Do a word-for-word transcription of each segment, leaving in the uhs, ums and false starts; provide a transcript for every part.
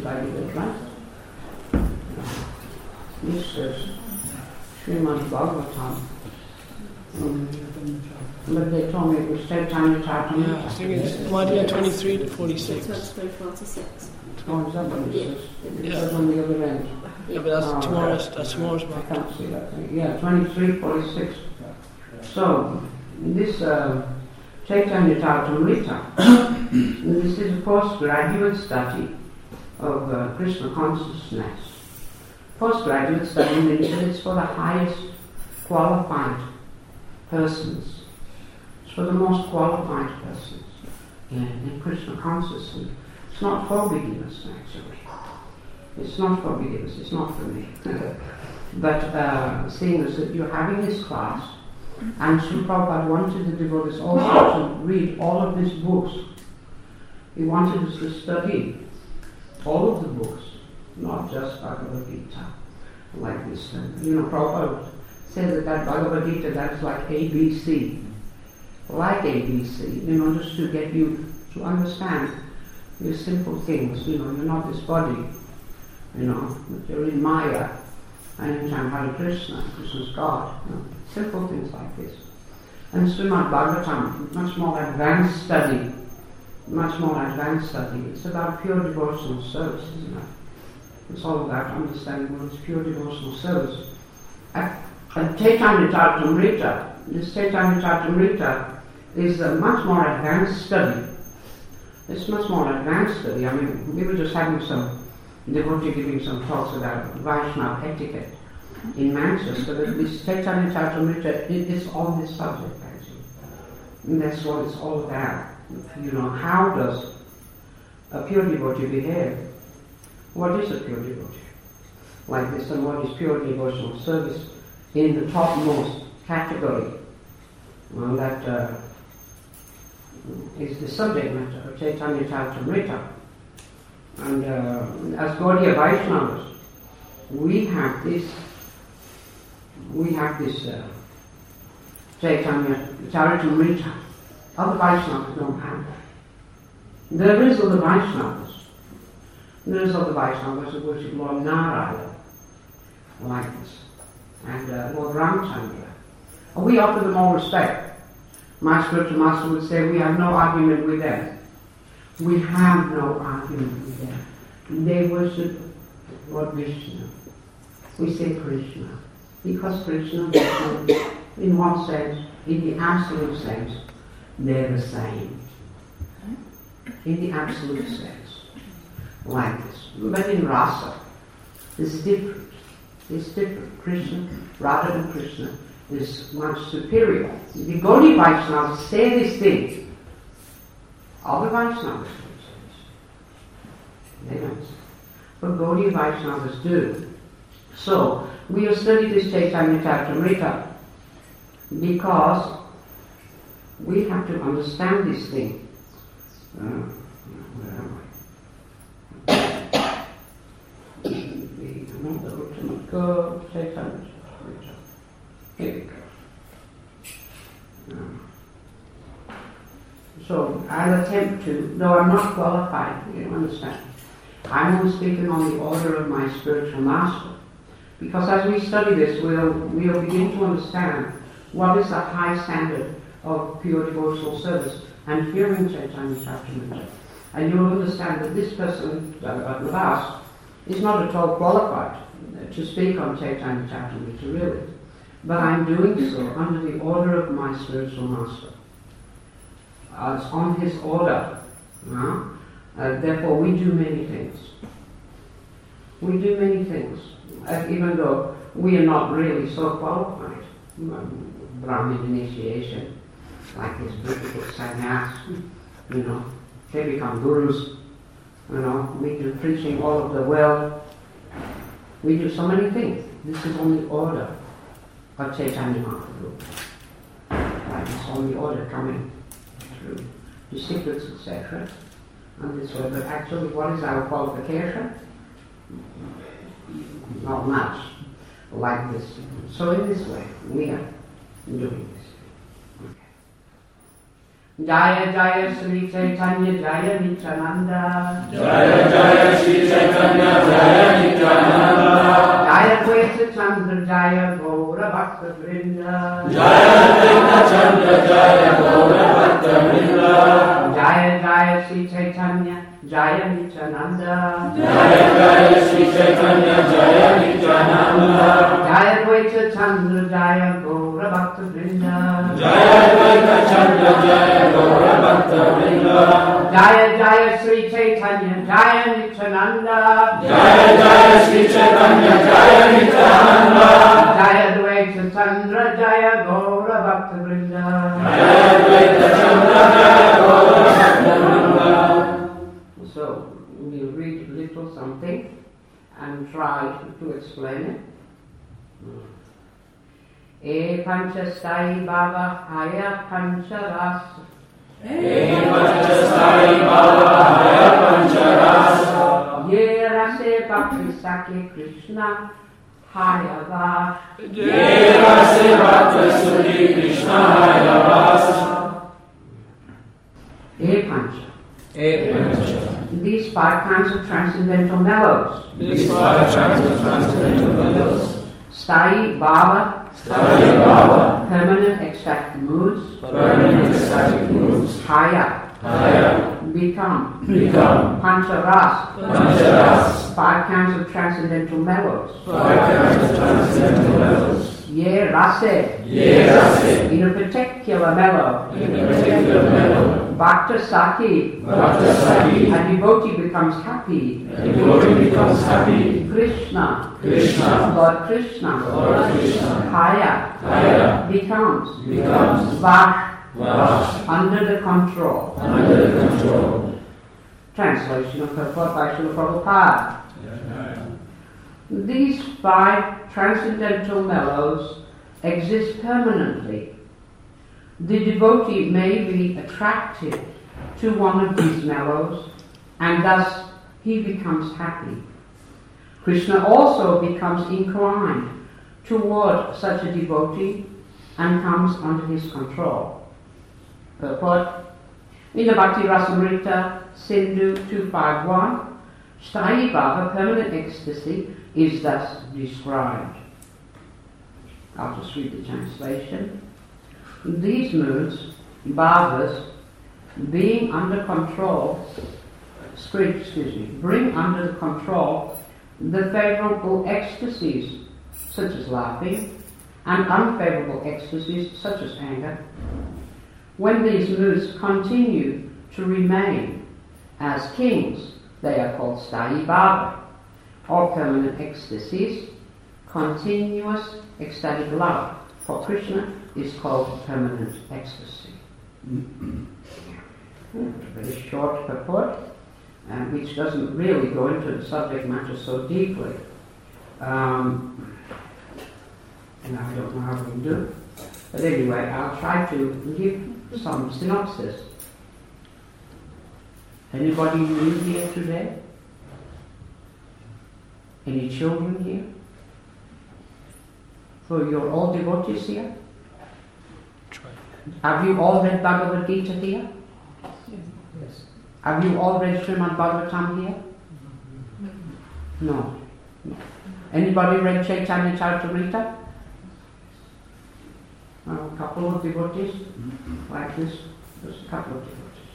study this, right? This is Srimad Bhagavatam. Um, but they told me it was Chaitanya Charitamrita. Yeah, I think it's one twenty-three to forty-six. twenty-four to six. Oh, is that what it is? Yeah. It's on the other end. Yeah, but that's Oh, tomorrow's, right. that's tomorrow's I mark. can't see that thing. Yeah, twenty-three forty-six. So, this uh, Chaitanya Charitamrita, this is a postgraduate study of uh, Krishna consciousness. Postgraduate study means that it's for the highest qualified persons. It's for the most qualified persons in, in Krishna consciousness. It's not for beginners, actually. It's not for beginners, it's not for me. But uh, seeing as that you're having this class, and Srila Prabhupada wanted the devotees also to read all of these books. He wanted us to study all of the books, not just Bhagavad Gita, like this. And, you know, Prabhupada said that that Bhagavad Gita, that's like A B C. Like A B C, you know, just to get you to understand these simple things. You know, you're not this body, you know, but you're in Maya, and in time Hare Krishna, Krishna's God. You know, simple things like this. And Srimad Bhagavatam, much more advanced study, much more advanced study. It's about pure devotional service, isn't it? It's all about understanding what is pure devotional service. At, at Chaitanya Charitamrita, this Chaitanya Charitamrita is a much more advanced study. It's much more advanced study. I mean, we were just having some devotee giving some talks about Vaishnava etiquette in Manchester, but this Chaitanya Charitamrita it is on this subject, actually. And that's what it's all about. You know, how does a pure devotee behave? What is a pure devotee? Like this, and what is pure devotional service in the topmost category? Well, that uh, is the subject matter of Chaitanya Charitamrita. And uh, as Gaudiya Vaishnavas, we have this, we have this uh, Chaitanya Charitamrita. Other Vaishnavas don't have that. There is other Vaishnavas. There is other Vaishnavas who worship Lord Narayana, like this, and uh, Lord Ramchandra. And we offer them all respect. My spiritual master would say we have no argument with them. We have no argument with them. They worship Lord Vishnu. We say Krishna. Because Krishna, Vishnu, in one sense, in the absolute sense, they're the same. In the absolute sense. Like this. But in Rasa, it's different. It's different. Krishna, Radha and Krishna, is much superior. The Gaudiya Vaishnavas say this thing. Other Vaishnavas don't say this. They don't say. But Gaudiya Vaishnavas do. So, we have studied this Chaitanya Charitamrita because we have to understand this thing. Uh, where am I? The ultimate goal, Chaitanya Charitamrita. Here we go. Uh, so I'll attempt to, though I'm not qualified, you understand. I'm only speaking on the order of my spiritual master. Because as we study this, we'll, we'll begin to understand what is the high standard of pure devotional service and hearing Chaitanya Charitamrita. And you'll understand that this person, Bhagavad is not at all qualified to speak on Chaitanya Charitamrita, really. But I'm doing so under the order of my spiritual master. Uh, it's on his order. Uh, uh, therefore, we do many things. We do many things. Uh, even though we are not really so qualified. Um, Brahmin initiation, like this beautiful sannyas, you know, they become gurus, you know, we do preaching all of the world. We do so many things. This is on the order of Chaitanya Mahaprabhu. Right, it's on the order coming through the secrets, et cetera. And this way, but actually, what is our qualification? Not much, like this. So in this way, we are doing this. Okay. Jaya Jaya Sri Chaitanya Jaya Nityananda. Jaya Jaya Sri Chaitanya Jaya Gaura Bhakta Vrinda. Jaya Jaya Sri Chaitanya Jaya Nityananda. Jaya Jaya Sri Chaitanya Jaya Nityananda. Jaya Dvaita Chandra Jaya Gaura Bhakta Vrinda. Jaya Dvaita Chandra Jaya Gaura Bhakta Vrinda. Jaya Jaya Sri Chaitanya Jaya Nityananda. Jaya Jaya Sri Chaitanya Jaya Nityananda. Jaya Dvaita Chandra Jaya Gaura Bhakta Vrinda. Jaya Dvaita Chandra Jaya Gaura Bhakta Vrinda. So we'll read a little something and try to explain it. E Panchastai Baba Haya Pancharas. E Panchastai Baba Haya Pancharas. Ye Rase Bhakti Sakya Krishna Haya Vas. Ye Rase Bhakti Suri Krishna Haya Vas. E Pancha. E Pancha. These five kinds of transcendental mellows. These five kinds of transcendental mellows. Stai Baba. Stai Baba. Permanent ecstatic moods. Permanent ecstatic moods. Haya. Haya. Become. Become. Pancharas. Pancharas. Five kinds of transcendental mellows. Five kinds of transcendental mellows. Ye Rase. Ye Rase. In a particular mellow. In a particular mellow. Bhakta Saki. Bhakta Saki. A devotee becomes happy. A devotee becomes happy. Krishna. Krishna. Lord Krishna. Lord Krishna. Haya. Haya. Becomes. Becomes. Vash. Vash. Under the control. Under the control. Translation of Purport by Srila Prabhupada. These five transcendental mellows exist permanently. The devotee may be attracted to one of these mellows, and thus he becomes happy. Krishna also becomes inclined toward such a devotee and comes under his control. Purport. In the Bhakti Rasamrita Sindhu two fifty-one, Sthai Bhava, permanent ecstasy, is thus described. I'll just read the translation. These moods, bhavas, being under control, excuse me, bring under the control the favorable ecstasies, such as laughing, and unfavorable ecstasies, such as anger. When these moods continue to remain as kings, they are called Sthai Bhava, or permanent ecstasies. Continuous ecstatic love for Krishna is called permanent ecstasy. Very short purport, uh, which doesn't really go into the subject matter so deeply. Um, and I don't know how we do. But anyway, I'll try to give some synopsis. Anybody new here today? Any children here? So you're all devotees here? Have you all read Bhagavad Gita here? Yes. Have you all read Srimad Bhagavatam here? No. no. Anybody read Chaitanya Charitamrita? Oh, a couple of devotees? Like this? Just a couple of devotees.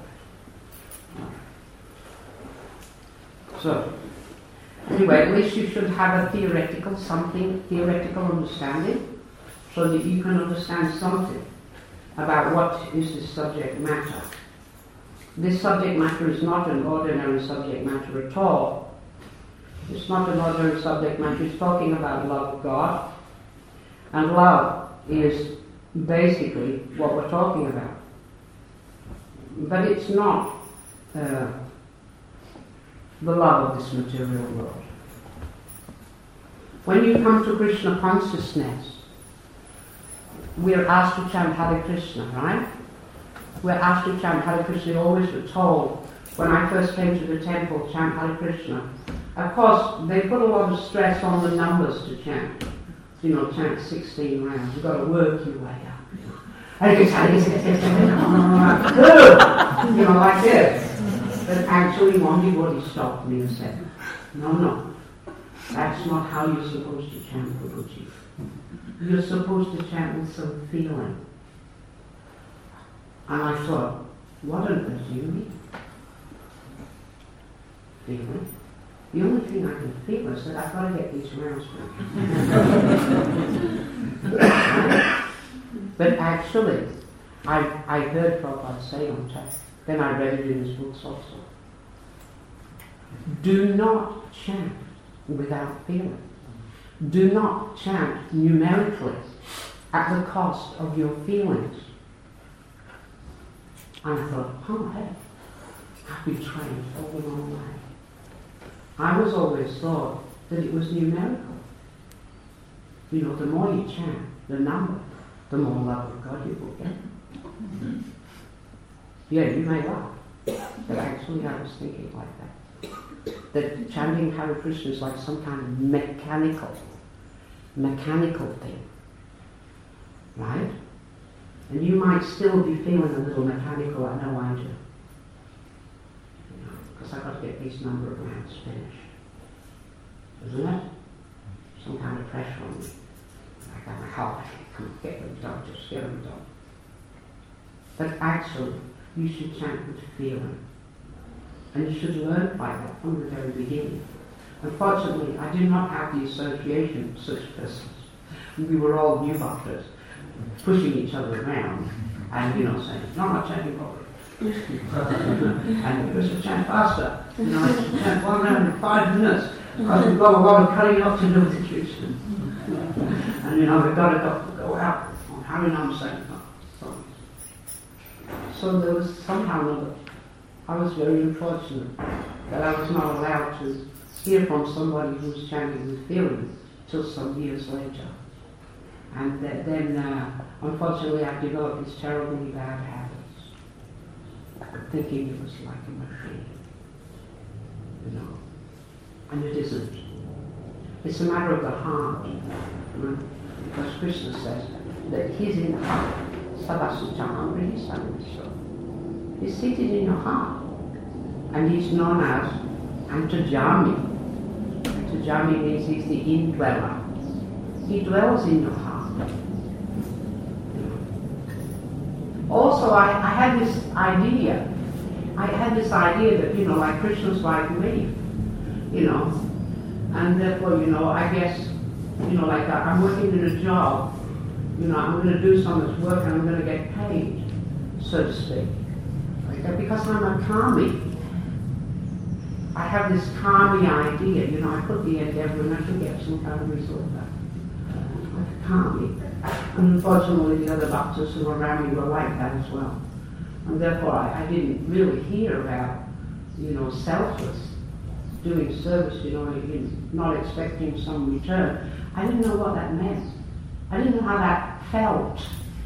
So, anyway, at least you should have a theoretical, something, theoretical understanding, so that you can understand something about what is the subject matter. This subject matter is not an ordinary subject matter at all. It's not an ordinary subject matter. It's talking about love of God. And love is basically what we're talking about. But it's not uh, the love of this material world. When you come to Krishna consciousness, we're asked to chant Hare Krishna, right? We're asked to chant Hare Krishna. Always were told, when I first came to the temple, chant Hare Krishna. Of course, they put a lot of stress on the numbers to chant. You know, chant sixteen rounds. You've got to work your way up. Hare Krishna, Hare Krishna, you know, like this. But actually, one devotee stopped me and said, no, no, that's not how you're supposed to chant Guruji. You're supposed to chant with some feeling. And I thought, what on earth do you mean? Feeling? The only thing I can feel is that I've got to get these rounds right? But actually, I, I heard Prabhupada say on tape, then I read it in his books also. Do not chant without feeling. Do not chant numerically at the cost of your feelings. And I thought, oh hey, I've been trained all the wrong way. I was always thought that it was numerical. You know, the more you chant, the number, the more love of God you will get. Yeah, you may laugh, but actually I was thinking like that. That chanting Hare Krishna is like some kind of mechanical, mechanical thing. Right? And you might still be feeling a little mechanical, I know I do. You know, because I've got to get these number of rounds finished. Isn't it? Some kind of pressure on me. Like I'm like, oh, come on, get them done, just get them done. But actually, you should chant with feeling. And you should learn by that from the very beginning. Unfortunately, I do not have the association of such persons. We were all new doctors, pushing each other around, and you know, saying, no, I'm not chanting properly. And we should chant faster. You know, I should chant one round in five minutes, because we've got a lot of cutting up to do with the Krishna. And you know, we've got to go, go out on Harinam Sankirtan. So there was somehow or other, I was very unfortunate that I was not allowed to hear from somebody who was chanting with feeling till some years later. And th- then, uh, unfortunately, I developed these terribly bad habits, thinking it was like a machine, you know. And it isn't. It's a matter of the heart, you know? Because Krishna says that he's in the heart. He's seated in your heart, and he's known as Antajami. Antajami means he's the indweller. He dwells in your heart. Also, I, I had this idea. I had this idea that, you know, like Krishna's like me, you know, and therefore, you know, I guess, you know, like I'm working in a job, you know, I'm going to do some of this work and I'm going to get paid, so to speak. Like, because I'm a kami. I have this kami idea, you know, I put the endeavor and I should get some kind of result back. Like a kami. And unfortunately the other doctors who were around me were like that as well. And therefore I, I didn't really hear about, you know, selfless, doing service, you know, not expecting some return. I didn't know what that meant. I didn't know how that felt.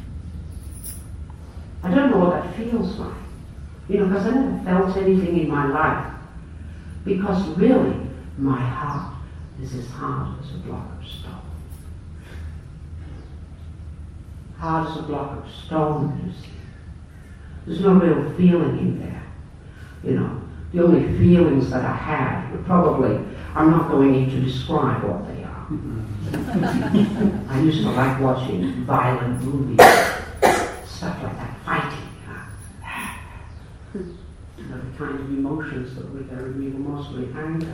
I don't know what that feels like. You know, because I never felt anything in my life. Because really, my heart is as hard as a block of stone. Hard as a block of stone, you see. There's no real feeling in there. You know, the only feelings that I had were probably, I'm not going in to describe what they are. I used to like watching violent movies, stuff like that, fighting. You know, the kind of emotions that were there in me were mostly anger,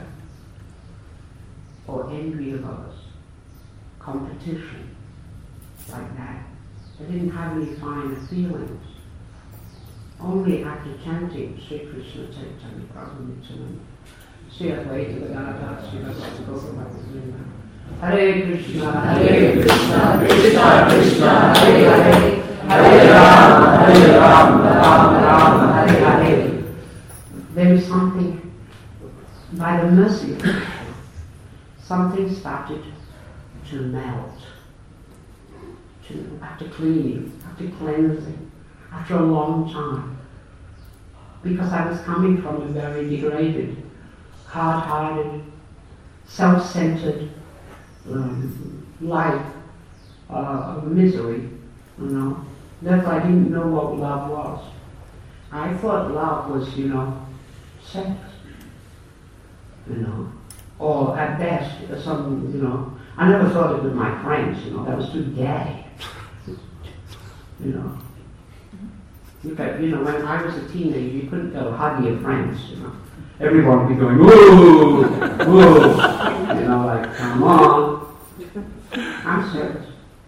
or envy of others, competition, like that. I didn't have any finer feelings. Only after chanting Sri Krishna Chaitanya Prabhu Nityananda, Sri Advaita Gadadhara Srivasta Gaurava Hare Krishna, Hare Krishna, Krishna Krishna, Hare Hare, Hare Rama, Hare Rama, Rama Rama, Hare Hare. There is something, by the mercy of God, something started to melt. To, after cleaning, after cleansing, after a long time. Because I was coming from a very degraded, hard-hearted, self-centered um, life uh, of misery, you know. Therefore I didn't know what love was. I thought love was, you know, sex, you know, or at best some, you know, I never thought it with my friends, you know, that was too gay, you know. You could, you know, when I was a teenager, you couldn't go hug your friends, you know. Everyone would be going, whoa, whoa, you know, like, come on. I'm serious.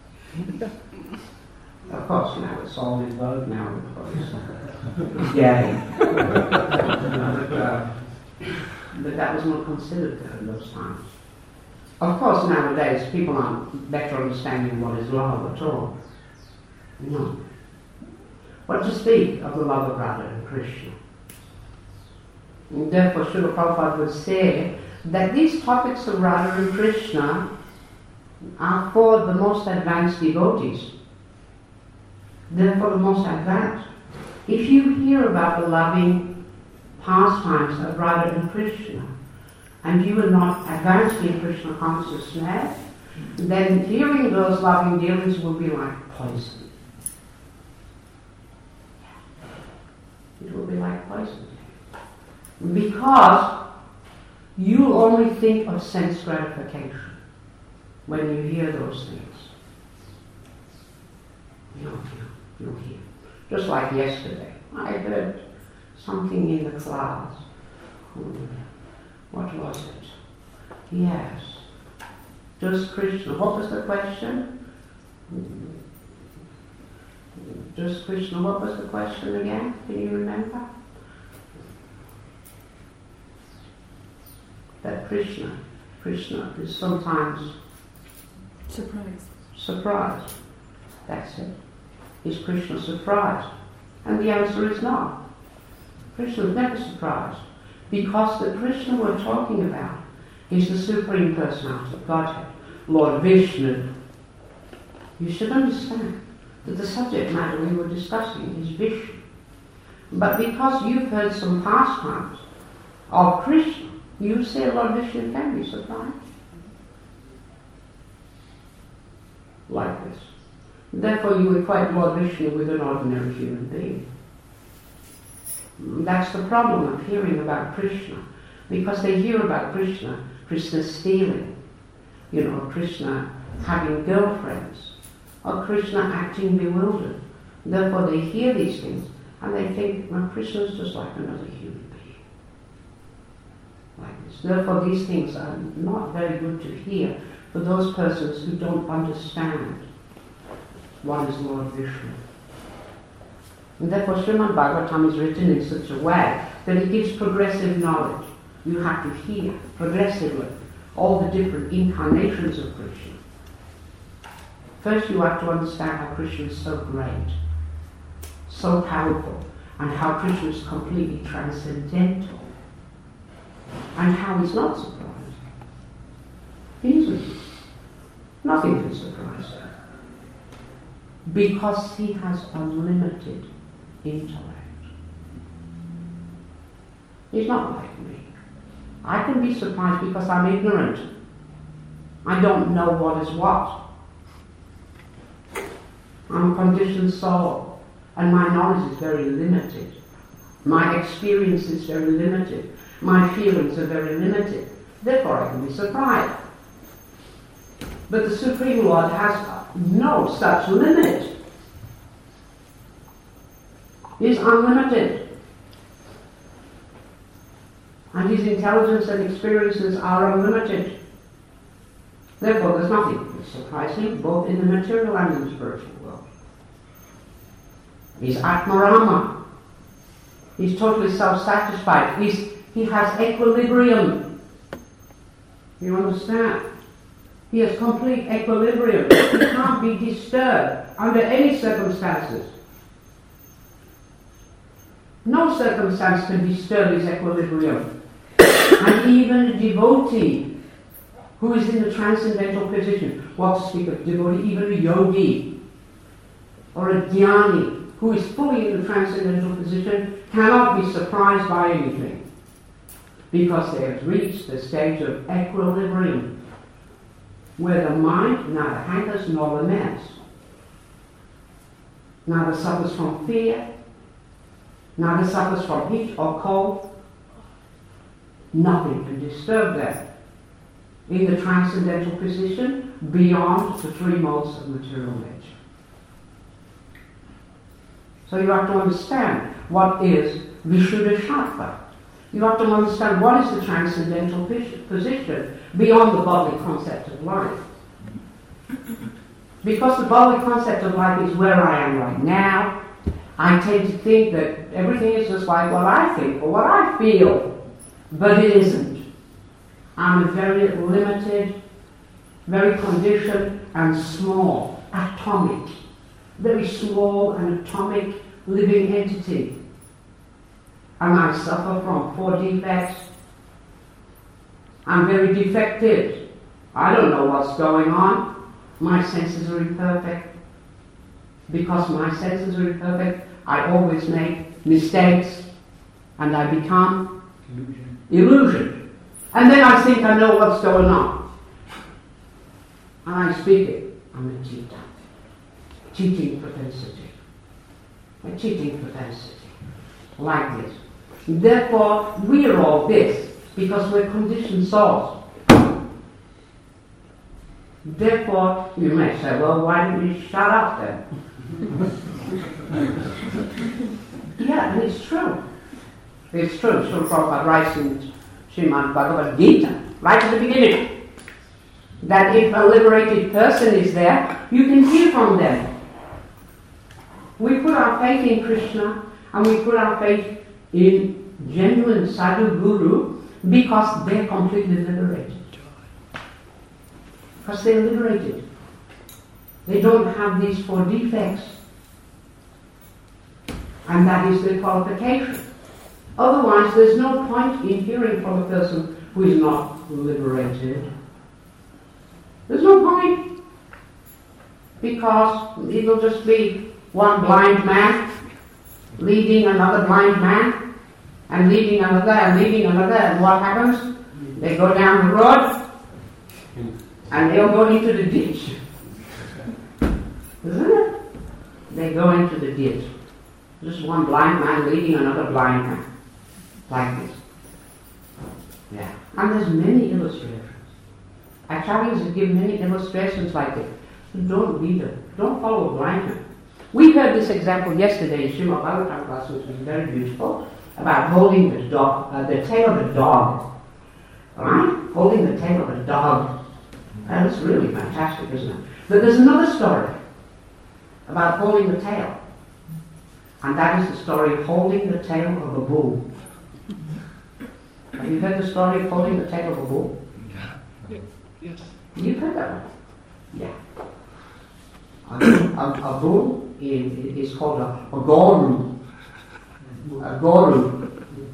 Of course, now it's all in vogue now, of course. Yeah. but, uh, but that was not considered in those times. Of course, nowadays, people aren't better understanding what is love at all. No. What to speak of the love of Radha and Krishna? And therefore, Srila Prabhupada would say that these topics of Radha and Krishna are for the most advanced devotees. They're for the most advanced. If you hear about the loving pastimes of Radha and Krishna, and you are not advanced in Krishna consciousness, then hearing those loving dealings will be like poison. It will be like poison. Because you only think of sense gratification when you hear those things. You don't hear. You don't hear. Just like yesterday, I heard something in the clouds. What was it? Yes. Does Krishna, what was the question? Does Krishna, what was the question again? Can you remember? That Krishna, Krishna is sometimes surprised. Surprised. That's it. Is Krishna surprised? And the answer is no. Krishna is never surprised. Because the Krishna we're talking about is the Supreme Personality of Godhead, Lord Vishnu. You should understand that the subject matter we were discussing is Vishnu. But because you've heard some pastimes of Krishna, you say Lord Vishnu can be surprised. Like this. Therefore you equate Lord Vishnu with an ordinary human being. That's the problem of hearing about Krishna. Because they hear about Krishna, Krishna stealing, you know, Krishna having girlfriends, or Krishna acting bewildered. Therefore they hear these things and they think, well, Krishna is just like another human being. Like this. Therefore these things are not very good to hear for those persons who don't understand what is Lord Vishnu. And therefore Srimad Bhagavatam is written in such a way that it gives progressive knowledge. You have to hear progressively all the different incarnations of Krishna. First you have to understand how Krishna is so great, so powerful, and how Krishna is completely transcendental, and how he's not surprised. He isn't. Nothing can surprise him. Because he has unlimited intellect. He's not like me. I can be surprised because I'm ignorant. I don't know what is what. I'm a conditioned soul, and my knowledge is very limited. My experience is very limited. My feelings are very limited. Therefore I can be surprised. But the Supreme Lord has no such limit. He's unlimited. And his intelligence and experiences are unlimited. Therefore there's nothing that surprises him, both in the material and in the spiritual world. He's Atmarama. He's totally self-satisfied. He's, he has equilibrium. You understand? He has complete equilibrium. He can't be disturbed under any circumstances. No circumstance can disturb his equilibrium. And even a devotee who is in the transcendental position, what to speak of devotee, even a yogi or a jnani who is fully in the transcendental position cannot be surprised by anything because they have reached the stage of equilibrium, where the mind neither hankers nor laments, neither suffers from fear, neither suffers from heat or cold. Nothing can disturb them in the transcendental position beyond the three modes of material nature. So you have to understand what is Vishuddha-sattva. You have to understand what is the transcendental position beyond the bodily concept of life. Because the bodily concept of life is where I am right now, I tend to think that everything is just like what I think or what I feel, but it isn't. I'm a very limited, very conditioned and small, atomic, very small and atomic living entity. And I suffer from four defects. I'm very defective. I don't know what's going on. My senses are imperfect. Because my senses are imperfect, I always make mistakes and I become illusion. illusion. And then I think I know what's going on. And I speak it. I'm a cheater. Cheating propensity. A cheating propensity. Like this. Therefore, we are all this because we're conditioned souls. Therefore, you may say, well, why didn't you shut up then? Yeah, and it's true. It's true. Srila Prabhupada writes in Srimad Bhagavad Gita, right at the beginning, that if a liberated person is there, you can hear from them. We put our faith in Krishna and we put our faith in genuine sadhu guru because they're completely liberated. Because they're liberated. They don't have these four defects. And that is the qualification. Otherwise, there's no point in hearing from a person who is not liberated. There's no point. Because it'll just be one blind man leading another blind man, and leading another, and leading another, and what happens? They go down the road, and they'll go into the ditch. Isn't it? They go into the ditch. Just one blind man leading another blind man. Like this. Yeah. And there's many illustrations. Acharyas have given many illustrations like this. So don't read them. Don't follow blindly. We heard this example yesterday in Srimad Bhagavatam class, which was very beautiful, about holding the dog, uh, the tail of a dog. Right? Holding the tail of a dog. That is really fantastic, isn't it? But there's another story about holding the tail. And that is the story of holding the tail of a bull. Have you heard the story of holding the tail of a bull? Yes. You've heard that one? Yeah. A, a, a bull is, is called a, a goru. A goru.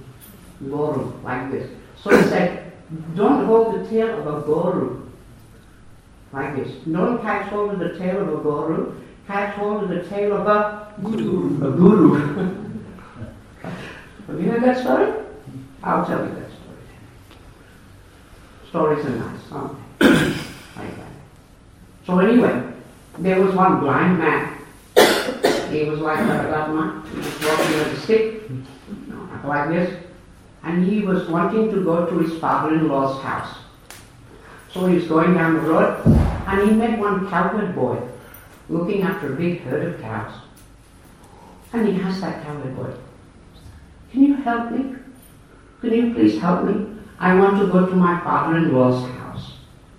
Goru, like this. So he said, don't hold the tail of a goru. Like this. Don't catch hold of the tail of a goru. Catch hold of the tail of a guru. A guru. Have you heard that story? I'll tell you that story. Stories are nice, aren't they? Like that. So anyway, there was one blind man. He was like that, that man. He was walking with a stick, like this. And he was wanting to go to his father-in-law's house. So he was going down the road, and he met one cowherd boy looking after a big herd of cows. And he asked that cowherd boy, can you help me? Can you please help me? I want to go to my father-in-law's house.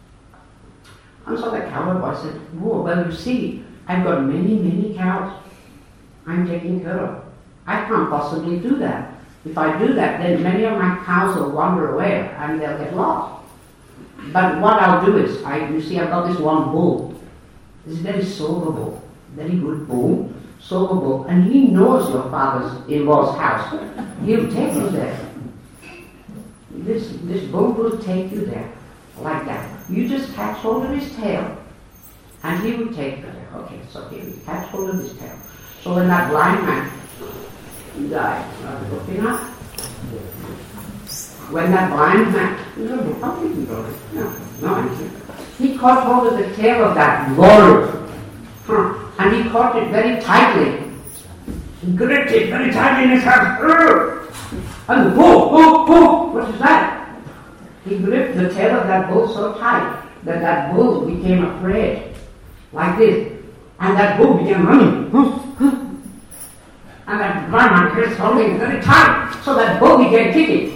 And so the cowherd boy said, whoa, well, you see, I've got many, many cows I'm taking care of. I can't possibly do that. If I do that, then many of my cows will wander away and they'll get lost. But what I'll do is, I, you see, I've got this one bull. This very sober bull, very good bull, sober bull, and he knows your father-in-law's house. He'll take you there. This, this bull will take you there, like that. You just catch hold of his tail, and he will take you there. Okay, so here, you catch hold of his tail. So when that blind man died, not looking up, when that blind man, no, no, no, he caught hold of the tail of that bull, huh, and he caught it very tightly. He gripped it very tightly in his hand. And the bull, bull, bull, what is that? He gripped the tail of that bull so tight that that bull became afraid, like this. And that bull began running. And that blind man was holding very tight, so that bull began kicking.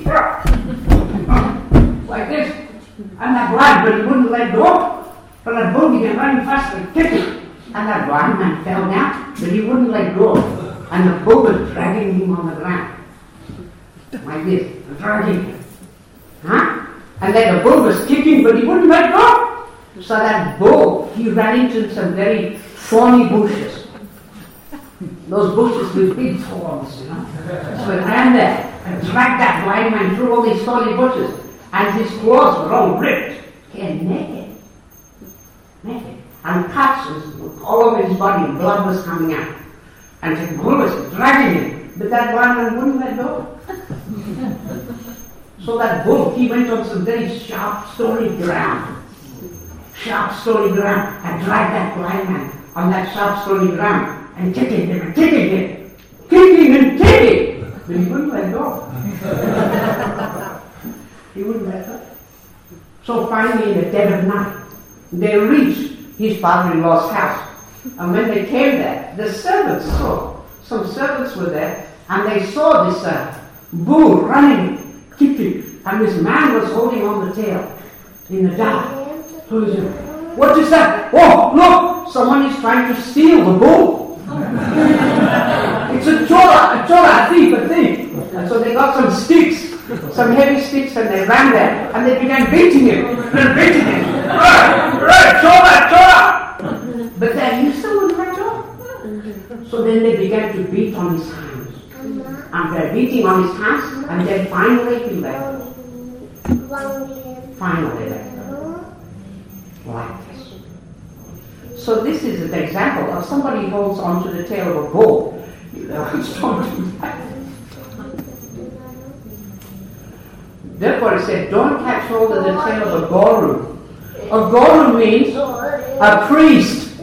Like this. And that blind but he wouldn't let go. But that bull began running fast and kicking. And that blind man fell down, but he wouldn't let go. And the bull was dragging him on the ground. Like this, dragging him. Huh? And then the bull was kicking, but he wouldn't let go. So that bull, he ran into some very thorny bushes. Those bushes with big thorns, you know. So he ran there and dragged that blind man through all these thorny bushes. And his clothes were all ripped. And naked. Naked. And cuts was all over his body, and blood was coming out. And the bull was dragging him. But that blind man wouldn't let go. So that bull, he went on some very sharp, stony ground. Sharp, stony ground. And dragged that blind man on that sharp, stony ground. And kicking him and kicking him. Kicking and kicking. But he wouldn't let go. He wouldn't let go. So finally, in the dead of night, they reached his father-in-law's house. And when they came there, the servants saw. Some servants were there, and they saw this uh, bull running, kicking, and this man was holding on the tail in the dark. So he said, "What is that? Oh, look! Someone is trying to steal the bull." It's a chola, a chola, a thief, a thief. And so they got some sticks, some heavy sticks, and they ran there, and they began beating him. They're beating him. Right, right, chola, chola. But then he still wouldn't let go. So then they began to beat on his hands. And they're beating on his hands, and then finally he let go. Finally let go. Like this. So this is an example of somebody who holds onto the tail of a bull. You know, don't do that. Therefore it said, don't catch hold of the tail of a guru. A guru means a priest.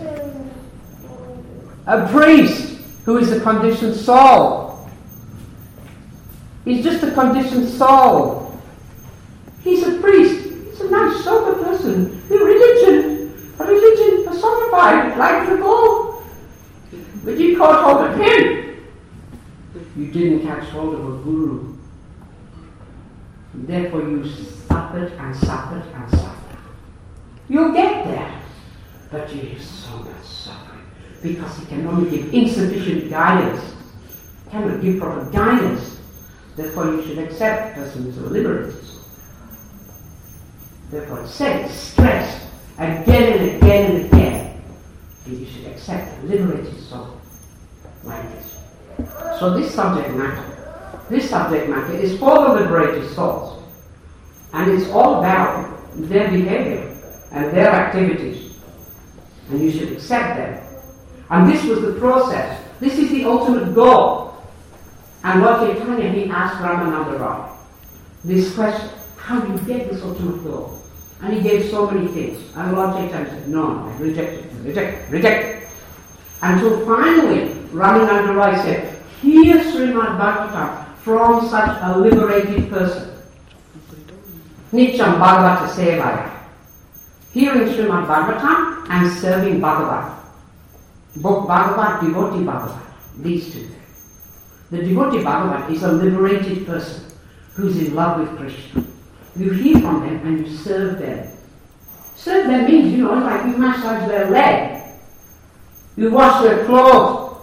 A priest who is a conditioned soul. He's just a conditioned soul. He's a priest. He's a nice, sober person. The religion, a religion personified, like the bull. But you caught hold of him. You didn't catch hold of a guru. Therefore you suffered and suffered and suffered. You'll get there. But you have so much suffering. Because he can only give insufficient guidance. He cannot give proper guidance. Therefore you should accept the person who is a liberated soul. Therefore it says, stressed again and again and again. And you should accept a liberated soul. Like this. So this subject matter, this subject matter is for the liberated souls. And it's all about their behavior and their activities. And you should accept them. And this was the process. This is the ultimate goal. And Lord Chaitanya, he asked Ramananda Rai this question, how do you get this ultimate goal? And he gave so many things. And Lord Chaitanya said, no, I reject it, reject it, reject it. Until finally, Ramananda Rai said, hear Srimad Bhagavatam from such a liberated person. Nityam Bhagavata Sevaya. Hearing Srimad Bhagavatam and serving Bhagavat. Both Bhagavat, devotee Bhagavat. These two. The devotee Bhagavat is a liberated person who is in love with Krishna. You hear from them and you serve them. Serve them means, you know, like you massage their leg. You wash their clothes.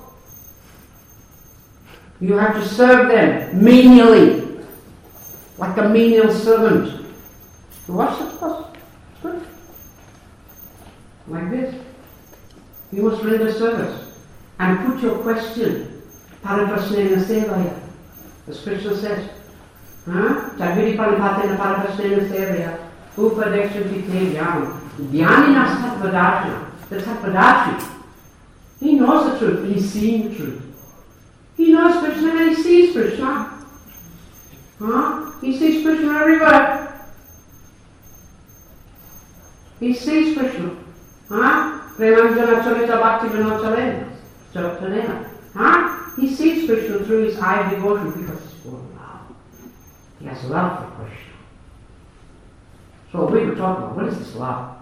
You have to serve them menially, like a menial servant. You wash the clothes. Good. Like this. You must render service and put your question. Paraprasnena sevaya. As Krishna says, Chaviri Pranipatena Paraprasnena sevaya. Upadekshati te vyam. Vyaninas tatvadarshana. The tatvadarshi. He knows the truth. He's seeing the truth. He knows Krishna and he sees Krishna. Huh? He sees Krishna everywhere. He sees Krishna. Huh? Premanjana Chalita Bhakti Vinochalena. Huh? He sees Krishna through his eye of devotion because he's full of love. He has love for Krishna. So we were talking about, what is this love?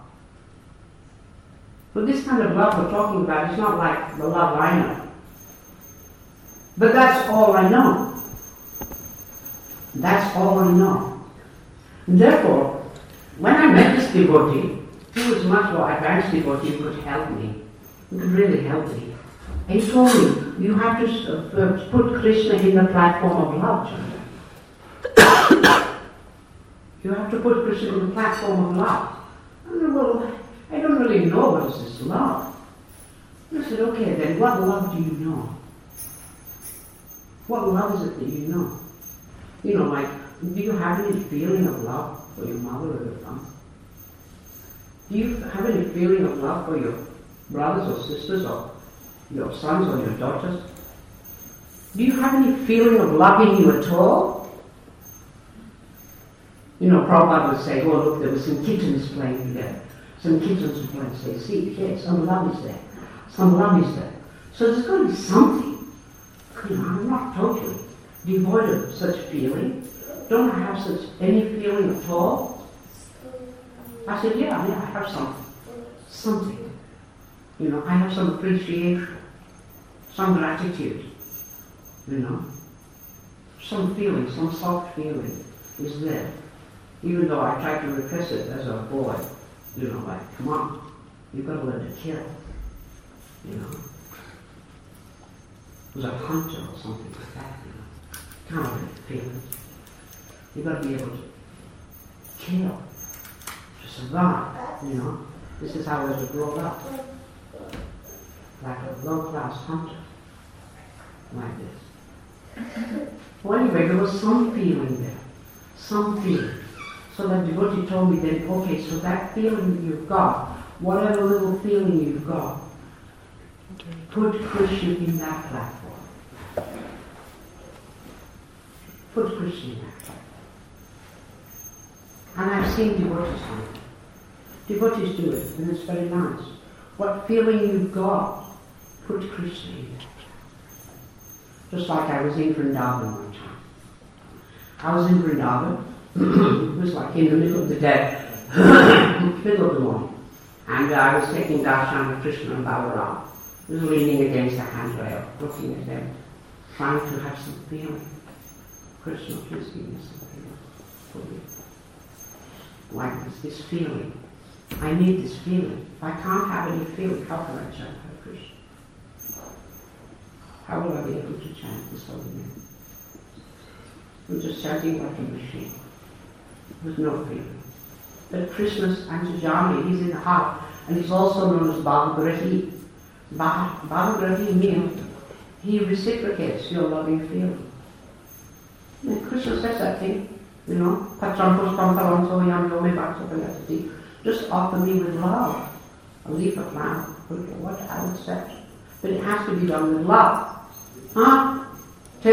So this kind of love we're talking about is not like the love I know. But that's all I know. That's all I know. And therefore, when I met this devotee, he was much more advanced devotee who could help me. He could really help me. And he told me, you have to uh, put Krishna in the platform of love, Chandra. You have to put Krishna in the platform of love. I said, well, I don't really know what is this love. I said, okay, then what love do you know? What love is it that you know? You know, like, do you have any feeling of love for your mother or your father? Do you have any feeling of love for your brothers or sisters or your sons or your daughters? Do you have any feeling of loving you at all? You know, Prabhupada would say, oh look, there were some kittens playing together. Some kittens were playing. Say, see, yes, some love is there. Some love is there. So there's got to be something. You know, I'm not totally devoid of such feeling. Don't I have such any feeling at all? I said, yeah, yeah, I have something. Something. You know, I have some appreciation, some gratitude, you know. Some feeling, some soft feeling is there. Even though I tried to repress it as a boy, you know, like, come on, you've got to learn to kill, you know. It was a hunter or something like that, you know. Kind of a feeling. You've got to be able to kill, to survive, you know. This is how I was brought up. Like a low-class hunter. Like this. Well, anyway, there was some feeling there. Some feeling. So that devotee told me then, okay, so that feeling you've got, whatever little feeling you've got, put Krishna in that platform. Put Krishna in that platform. And I've seen devotees do it. Devotees do it, and it's very nice. What feeling you've got, put Krishna in that. Just like I was in Vrindavan one time. I was in Vrindavan. It was like in the middle of the day, middle of the morning. And uh, I was taking darshan of Krishna and Balaram. I was leaning against the handrail, looking at them, trying to have some feeling. Krishna, please give me some feeling for me. Like this, this feeling. I need this feeling. If I can't have any feeling, how can I chant Hare Krishna? How will I be able to chant this holy name? I'm just chanting like a machine, with no feeling. But Krishna's Antajami, he's in the heart, and he's also known as Bhavagrahi. Bhavagrahi means he reciprocates your loving feeling. And Krishna says that thing, you know, just offer me with love. A leaf of flower, what I'll accept. But it has to be done with love. Huh? To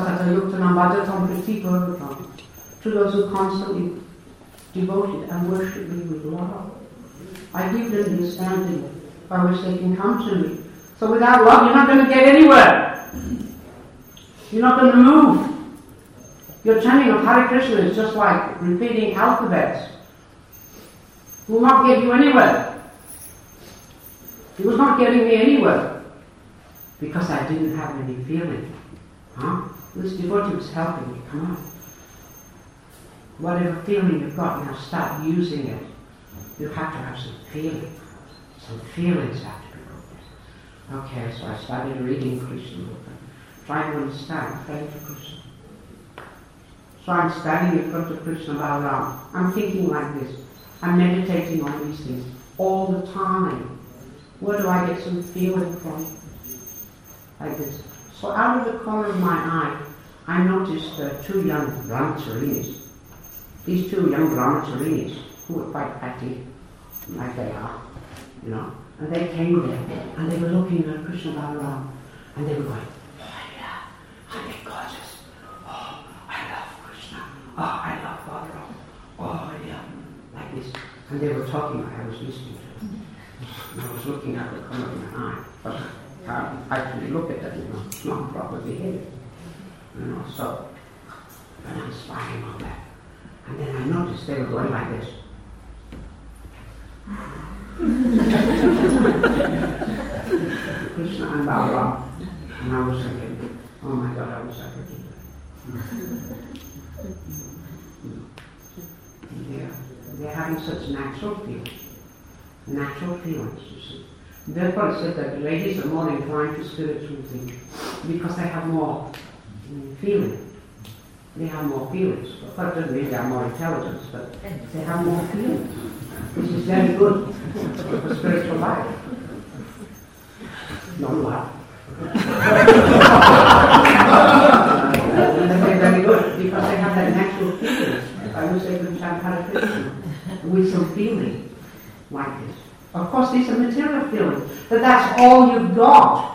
those who constantly devoted and worship me with love. I give them the understanding by which they can come to me. So without love, you're not going to get anywhere. You're not going to move. Your chanting of Hare Krishna is just like repeating alphabets. It will not get you anywhere. It was not getting me anywhere because I didn't have any feeling. Huh? This devotee was helping me. Come on. Whatever feeling you've got, now start using it. You have to have some feeling. Some feelings have to be put. Okay, so I started reading Krishna, trying to understand, praying to Krishna. So I'm standing in front of Krishna Balaram. I'm thinking like this. I'm meditating on these things all the time. Where do I get some feeling from? Like this. So out of the corner of my eye, I noticed uh, two young brahmacharis. These two young brahmacharis, who were quite fatty, like they are, you know. And they came there, and they were looking at Krishna Balaram, and they were going, oh yeah, aren't they gorgeous? Oh, I love Krishna. Oh, I love Balaram. Oh yeah, like this. And they were talking, I was listening to them. And I was looking at the corner of my eye, but I can't actually look at them, you know, it's not proper behavior. You know, so, and I'm spying on that. And then I noticed they were going like this. Krishna and Balaram. And I was thinking, Oh my God, I wish I could do that. They're, they're having such natural feelings. Natural feelings, you see. Therefore it said that the ladies are more inclined to spiritual things because they have more mm, feeling. They have more feelings. Of course, it doesn't mean they have more intelligence, but they have more feelings. Which is very good for spiritual life. Not laugh. They're very good because they have that natural feeling. I wish they could chant Hare Krishna with some feeling like this. Of course, these are material feelings, but that's all you've got.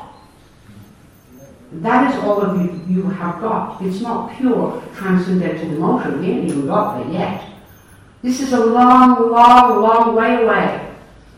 That is all of you you have got. It's not pure transcendental emotion. We ain't even got there yet. This is a long, long, long way away.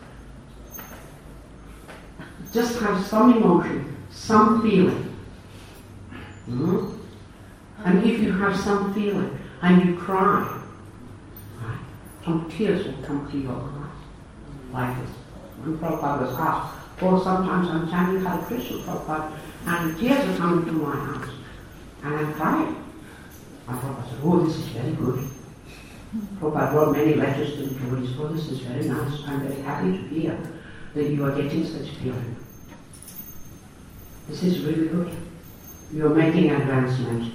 Just have some emotion, some feeling. Mm-hmm. And if you have some feeling and you cry, right, some tears will come to your eyes. Like this. When Prabhupada was asked, or sometimes I'm chanting Hare Krishna, Prabhupada, and tears are coming to my eyes, and I'm crying. And Prabhupada said, oh, this is very good. Prabhupada wrote many letters to the devotees, oh, this is very nice. I'm very happy to hear that you are getting such feeling. This is really good. You're making advancement.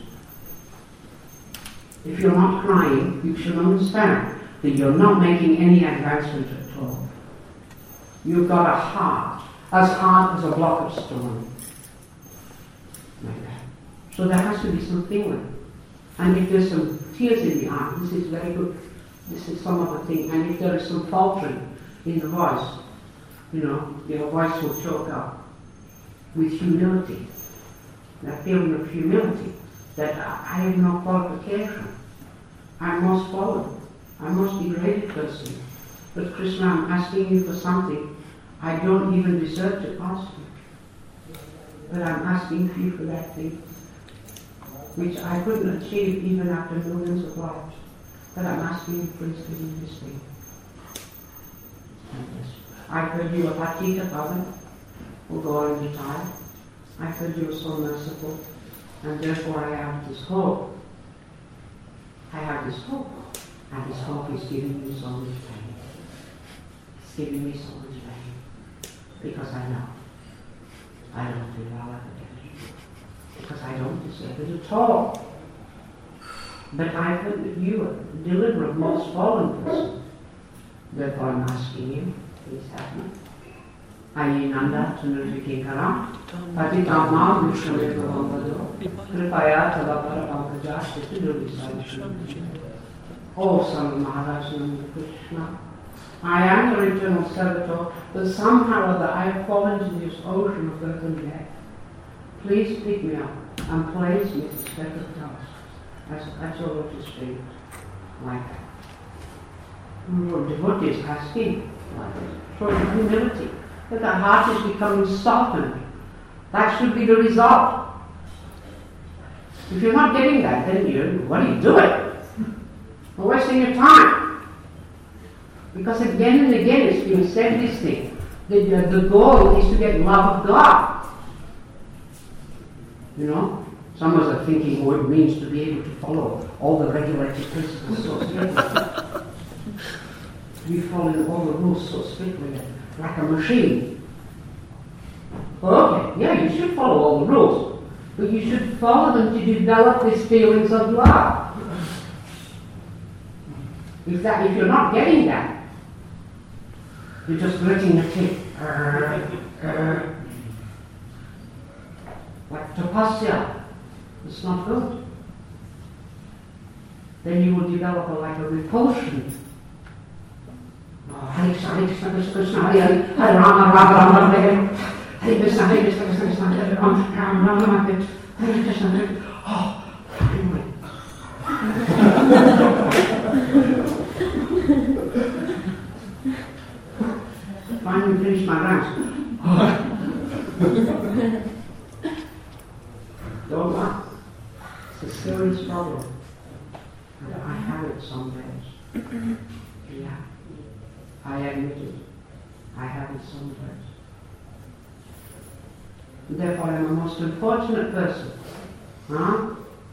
If you're not crying, you should understand that you're not making any advancement at all. You've got a heart, as hard as a block of stone. Like that. So there has to be some feeling. And if there's some tears in the eye, this is very good. This is some other thing. And if there is some faltering in the voice, you know, your voice will choke up with humility. That feeling of humility, that I have no qualification. I must follow. I must be a great person. But Krishna, I'm asking you for something I don't even deserve to ask you. But I'm asking for you for that thing, which I couldn't achieve even after millions of lives. But I'm asking you, please give me this thing. I heard you were Bhakti Father, who go on retire. I heard you were so merciful, and therefore I have this hope. I have this hope, and this hope is giving me so much pain. It's giving me so much pain, because I know I don't feel well ever get it, because I don't deserve it at all. But I heard that you are the deliverer of most fallen person. Therefore I'm asking you, please help me. Ayinanda Tunurvikinkara, Patitamam Vishnavekavamvado, Kripaya Tavapara Pankaja, Shitudurvisavishnu. Oh, Son of Maharaj Nanda Krishna, I am your eternal servitor, but somehow or other I have fallen into this ocean of birth and death. Please pick me up and place me at the step of dust, as, as your lotus feet, like that. Your devotee is asking, like this, showing humility, that the heart is becoming softened. That should be the result. If you're not getting that, then you, what are you doing? You're wasting your time. Because again and again it's being said this thing. The, the goal is to get love of God. You know? Some of us are thinking what it means to be able to follow all the regulated principles so strictly. We follow all the rules so strictly, like a machine. Okay, yeah, you should follow all the rules, but you should follow them to develop these feelings of love. If that, if you're not getting that, you're just gritting your teeth. Uh, uh, like tapasya. It's not good. Then you will develop a, like a repulsion. Oh, Hare Krishna, Hare Krishna, Krishna Krishna, Hare Hare, Hare Rama, Rama Rama, Hare Hare Krishna, Hare Krishna, Krishna Krishna, Hare Rama, Rama Rama, Hare Krishna, Hare. Oh, anyway. Finally finished my rounds. Oh. Don't laugh. It's a serious problem. And I have it some days. Yeah. I admit it. I have it some days. Therefore, I'm a most unfortunate person Huh?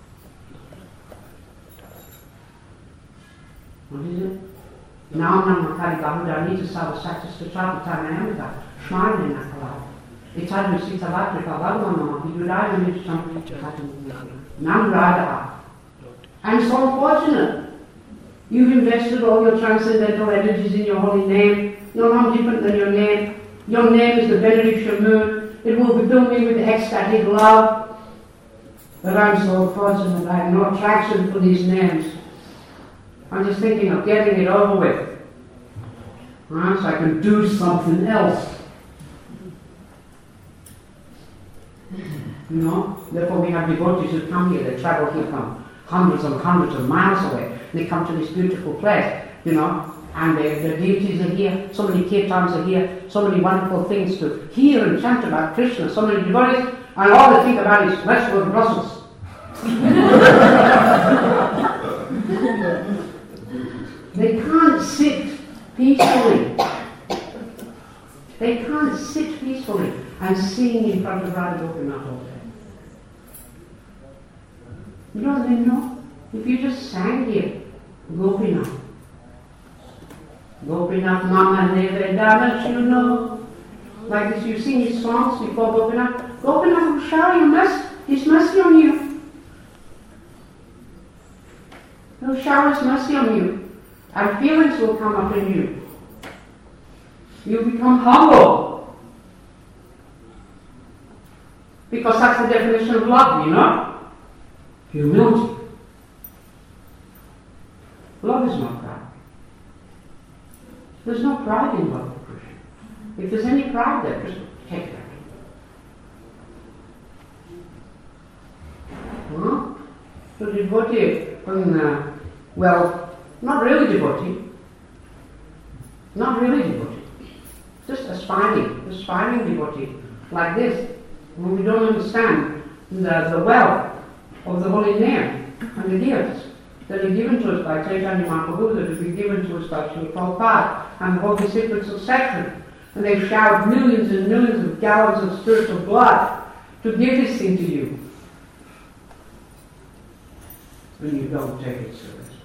What is it? Now nam makari gahuda nita sava satis kachapa tanayamita shmarne nakala. Itadu sitavatra kavagmama viduraya nita sampita nam rada. I'm so unfortunate. You've invested all your transcendental energies in your holy name. You're not different than your name. Your name is the benediction moon. It will fill me with ecstatic love. But I'm so unfortunate. I have no attraction for these names. I'm just thinking of getting it over with. Right? So I can do something else. You know? Therefore we have devotees who come here. They travel here from hundreds and hundreds of miles away. They come to this beautiful place, you know, and the, the deities are here, so many kirtans are here, so many wonderful things to hear and chant about Krishna, so many devotees, and all they think about is, let's go to Brussels. They can't sit peacefully. They can't sit peacefully and sing in front of Radha Gopinath all day. You know what they know? If you just sang here, Gopinath. Gopinath Mama Nevedana, you know. Like this, you sing his songs before Gopinath. Gopinath will shower you mercy, his mercy on you. He'll shower his mercy on you. And feelings will come up in you. You'll become humble. Because that's the definition of love, you know? Humility. Love is not pride. There's no pride in love for Krishna. If there's any pride there, just take that. Huh? So devotee, uh, well, not really devotee. Not really devotee. Just aspiring, aspiring devotee, like this. When we don't understand the, the wealth of the holy name and the gifts that are given to us by Chaitanya Mahaprabhu, that have been given to us by Srila Prabhupada and the holy secrets of section. And they've showered millions and millions of gallons of spiritual blood to give this thing to you. And you don't take it seriously.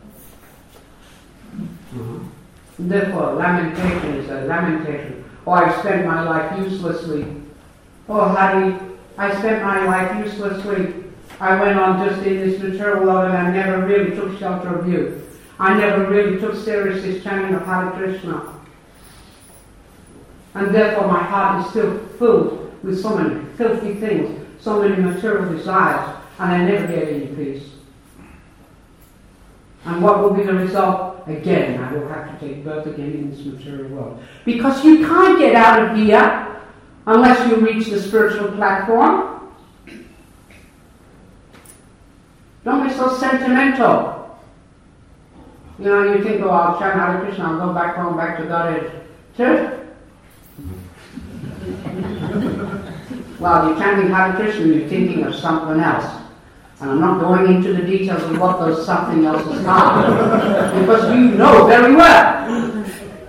Uh-huh. Therefore, lamentation is a lamentation. Oh, I've spent my life uselessly. Oh, Hari, I spent my life uselessly. I went on just in this material world and I never really took shelter of you. I never really took serious this chanting of Hare Krishna. And therefore my heart is still filled with so many filthy things, so many material desires, and I never get any peace. And what will be the result? Again, I will have to take birth again in this material world. Because you can't get out of here unless you reach the spiritual platform. Don't be so sentimental. You know, you think, oh, I'll chant Hare Krishna, I'll go back home, back to Godhead. Church? While you're chanting Hare Krishna, you're thinking of something else. And I'm not going into the details of what those something else's are, because you know very well.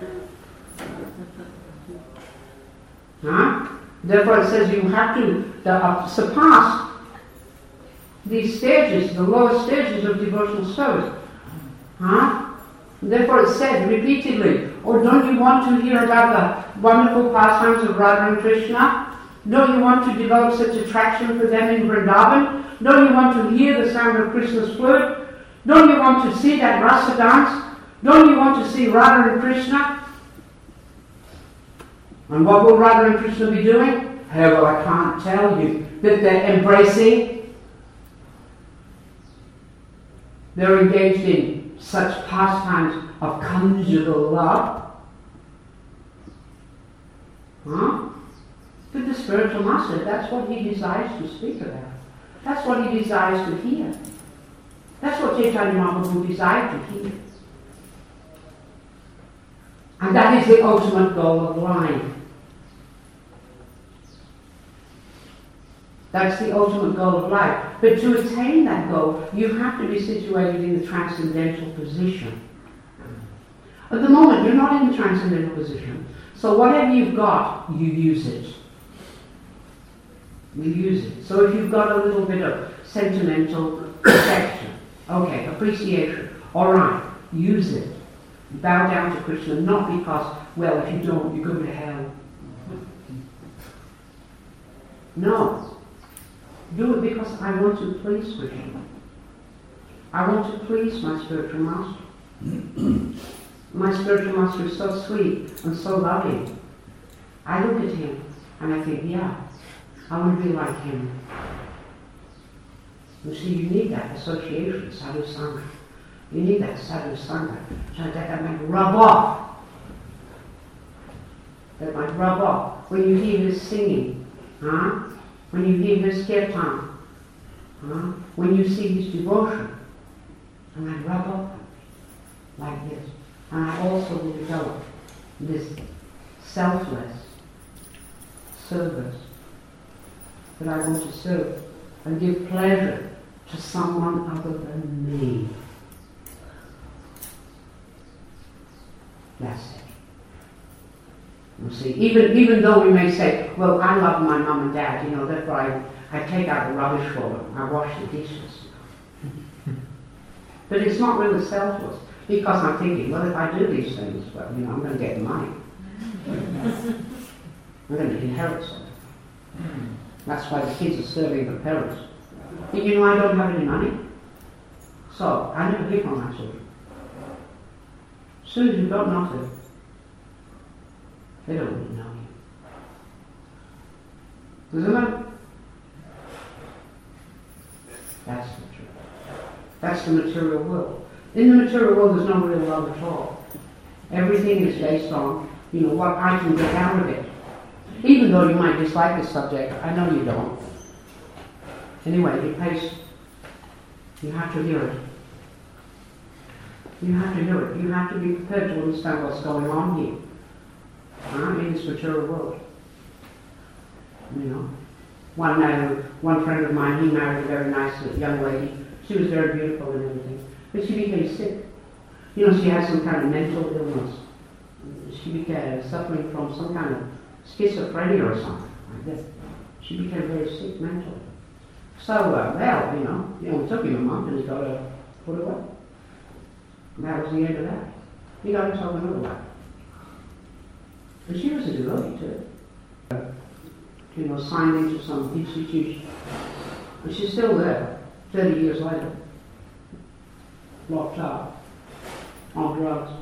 Huh? Therefore it says you have to the, uh, surpass these stages, the lower stages of devotional service. Huh? Therefore it said repeatedly, oh, don't you want to hear about the wonderful pastimes of Radha and Krishna? Don't you want to develop such attraction for them in Vrindavan? Don't you want to hear the sound of Krishna's flute? Don't you want to see that rasa dance? Don't you want to see Radha and Krishna? And what will Radha and Krishna be doing? Hey, well, I can't tell you. That they're embracing. They're engaged in such pastimes of conjugal love. Huh? But the spiritual master, that's what he desires to speak about. That's what he desires to hear. That's what Chaitanya Mahaprabhu desired to hear. And that is the ultimate goal of life. That's the ultimate goal of life. But to attain that goal, you have to be situated in the transcendental position. At the moment, you're not in the transcendental position. So whatever you've got, you use it. You use it. So if you've got a little bit of sentimental affection. Okay, appreciation. All right, use it. Bow down to Krishna, not because, well, if you don't, you go to hell. No. Do it because I want to please Krishna. I want to please my spiritual master. My spiritual master is so sweet and so loving. I look at him and I think, yeah, I want to be like him. You see, you need that association, sadhu sangha. You need that sadhu sangha. So that that might rub off. That might rub off. When you hear his singing, huh? When you hear his kirtan, huh? When you see his devotion, and I rub off like this. And I also will develop this selfless service that I want to serve and give pleasure to someone other than me. That's it. You see, even even though we may say, well, I love my mum and dad, you know, therefore I, I take out the rubbish for them, I wash the dishes. But it's not really selfless, because I'm thinking, well, if I do these things, well, you know, I'm going to get money. I'm going to inherit something. That's why the kids are serving their parents. But you know, I don't have any money, so I never pick on my children. As soon as you've got nothing, they don't really know you. Isn't it? That's the truth. That's the material world. In the material world, there's no real love at all. Everything is based on, you know, what I can get out of it. Even though you might dislike the subject, I know you don't. Anyway, it pays. You have to hear it. You have to hear it. You have to be prepared to understand what's going on here. Uh, in this material world. You know. One, uh, one friend of mine, he married a very nice young lady. She was very beautiful and everything. But she became sick. You know, she had some kind of mental illness. She became suffering from some kind of schizophrenia or something like this. She became very sick mentally. So, uh, well, you know, you know, it took him a month and he got her put away. And that was the end of that. He got himself another wife. But she was a devotee too. Uh, you know, signed into some institution. And she's still there, thirty years later. Locked up on drugs.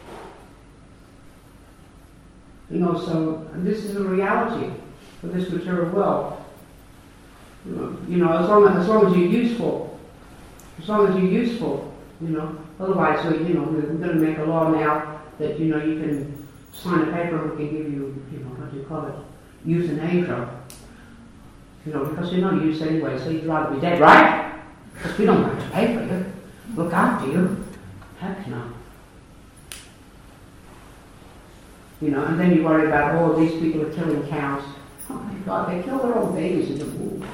You know, so this is a reality of this material world. You know, you know as, long as, as long as you're useful, as long as you're useful, you know, otherwise, we, you know, we're going to make a law now that, you know, you can sign a paper and we can give you, you know, what do you call it, euthanasia. You know, because you're not used anyway, so you'd rather be dead, right? Because we don't want to pay for you. Look after you. Heck no. You know, and then you worry about, oh, these people are killing cows. Oh my God, they kill their own babies in the womb.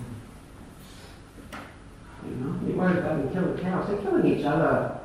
You know, you worry about them killing cows. They're killing each other.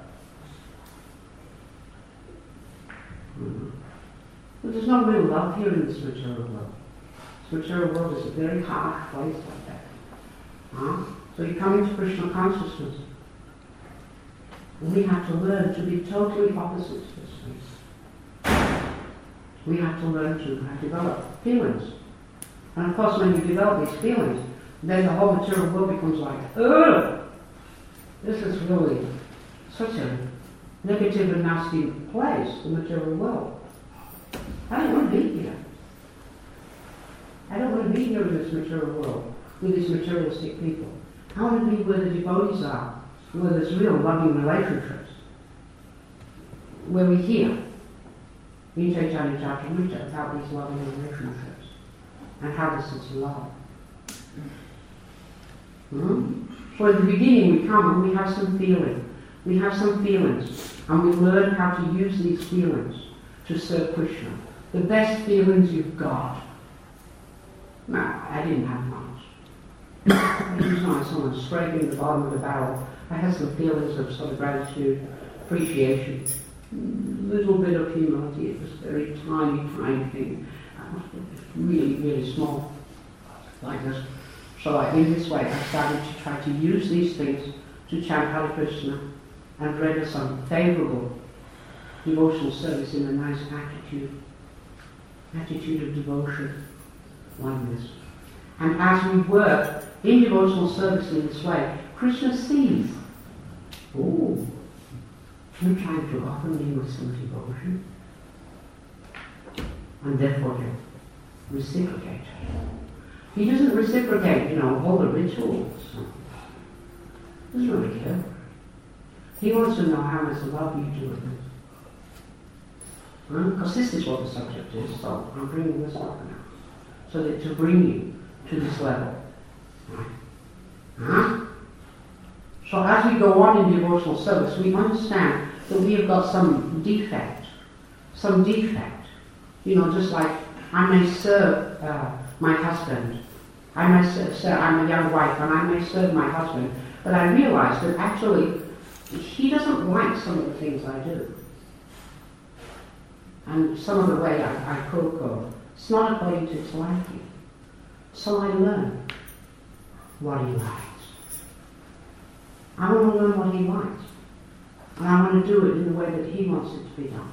Mm-hmm. But there's no real love here in this material world. This material world is a very harsh place like that. Huh? So you come into Krishna consciousness. And we have to learn to be totally opposite to this place. We have to learn to have develop feelings. And of course, when you develop these feelings, then the whole material world becomes like, ugh! This is really such a negative and nasty place, the material world. I don't want to be here. I don't want to be here in this material world with these materialistic people. I want to be where the devotees are, where there's real loving relationships. Where we hear in Chaitanya Charitamrita about these loving relationships and how this is love. Hmm? So at the beginning we come and we have some feeling. We have some feelings and we learn how to use these feelings to serve Krishna. The best feelings you've got. Now, I didn't have much. I was like someone scraping the bottom of the barrel. I had some feelings of sort of gratitude, appreciation, a little bit of humility. It was a very tiny, tiny thing. Really, really small, like this. So I, in this way, I started to try to use these things to chant Hare Krishna and render some favourable devotional service in a nice attitude, attitude of devotion, like this. And as we work in devotional service in this way, Krishna sees, oh, you're trying to offer me with some devotion, and therefore you reciprocate. He doesn't reciprocate, you know, all the rituals. He doesn't really care. He wants to know how much love you do with him. Because this is what the subject is, so I'm bringing this up now. So that to bring you to this level. Right? Huh? So as we go on in devotional service, we understand that we have got some defect. Some defect. You know, just like I may serve uh, my husband. I may serve, serve, I'm a young wife and I may serve my husband, but I realize that actually he doesn't like some of the things I do. And some of the way I, I cook, or it's not according to his liking. So I learn what he likes. I want to learn what he likes. And I want to do it in the way that he wants it to be done.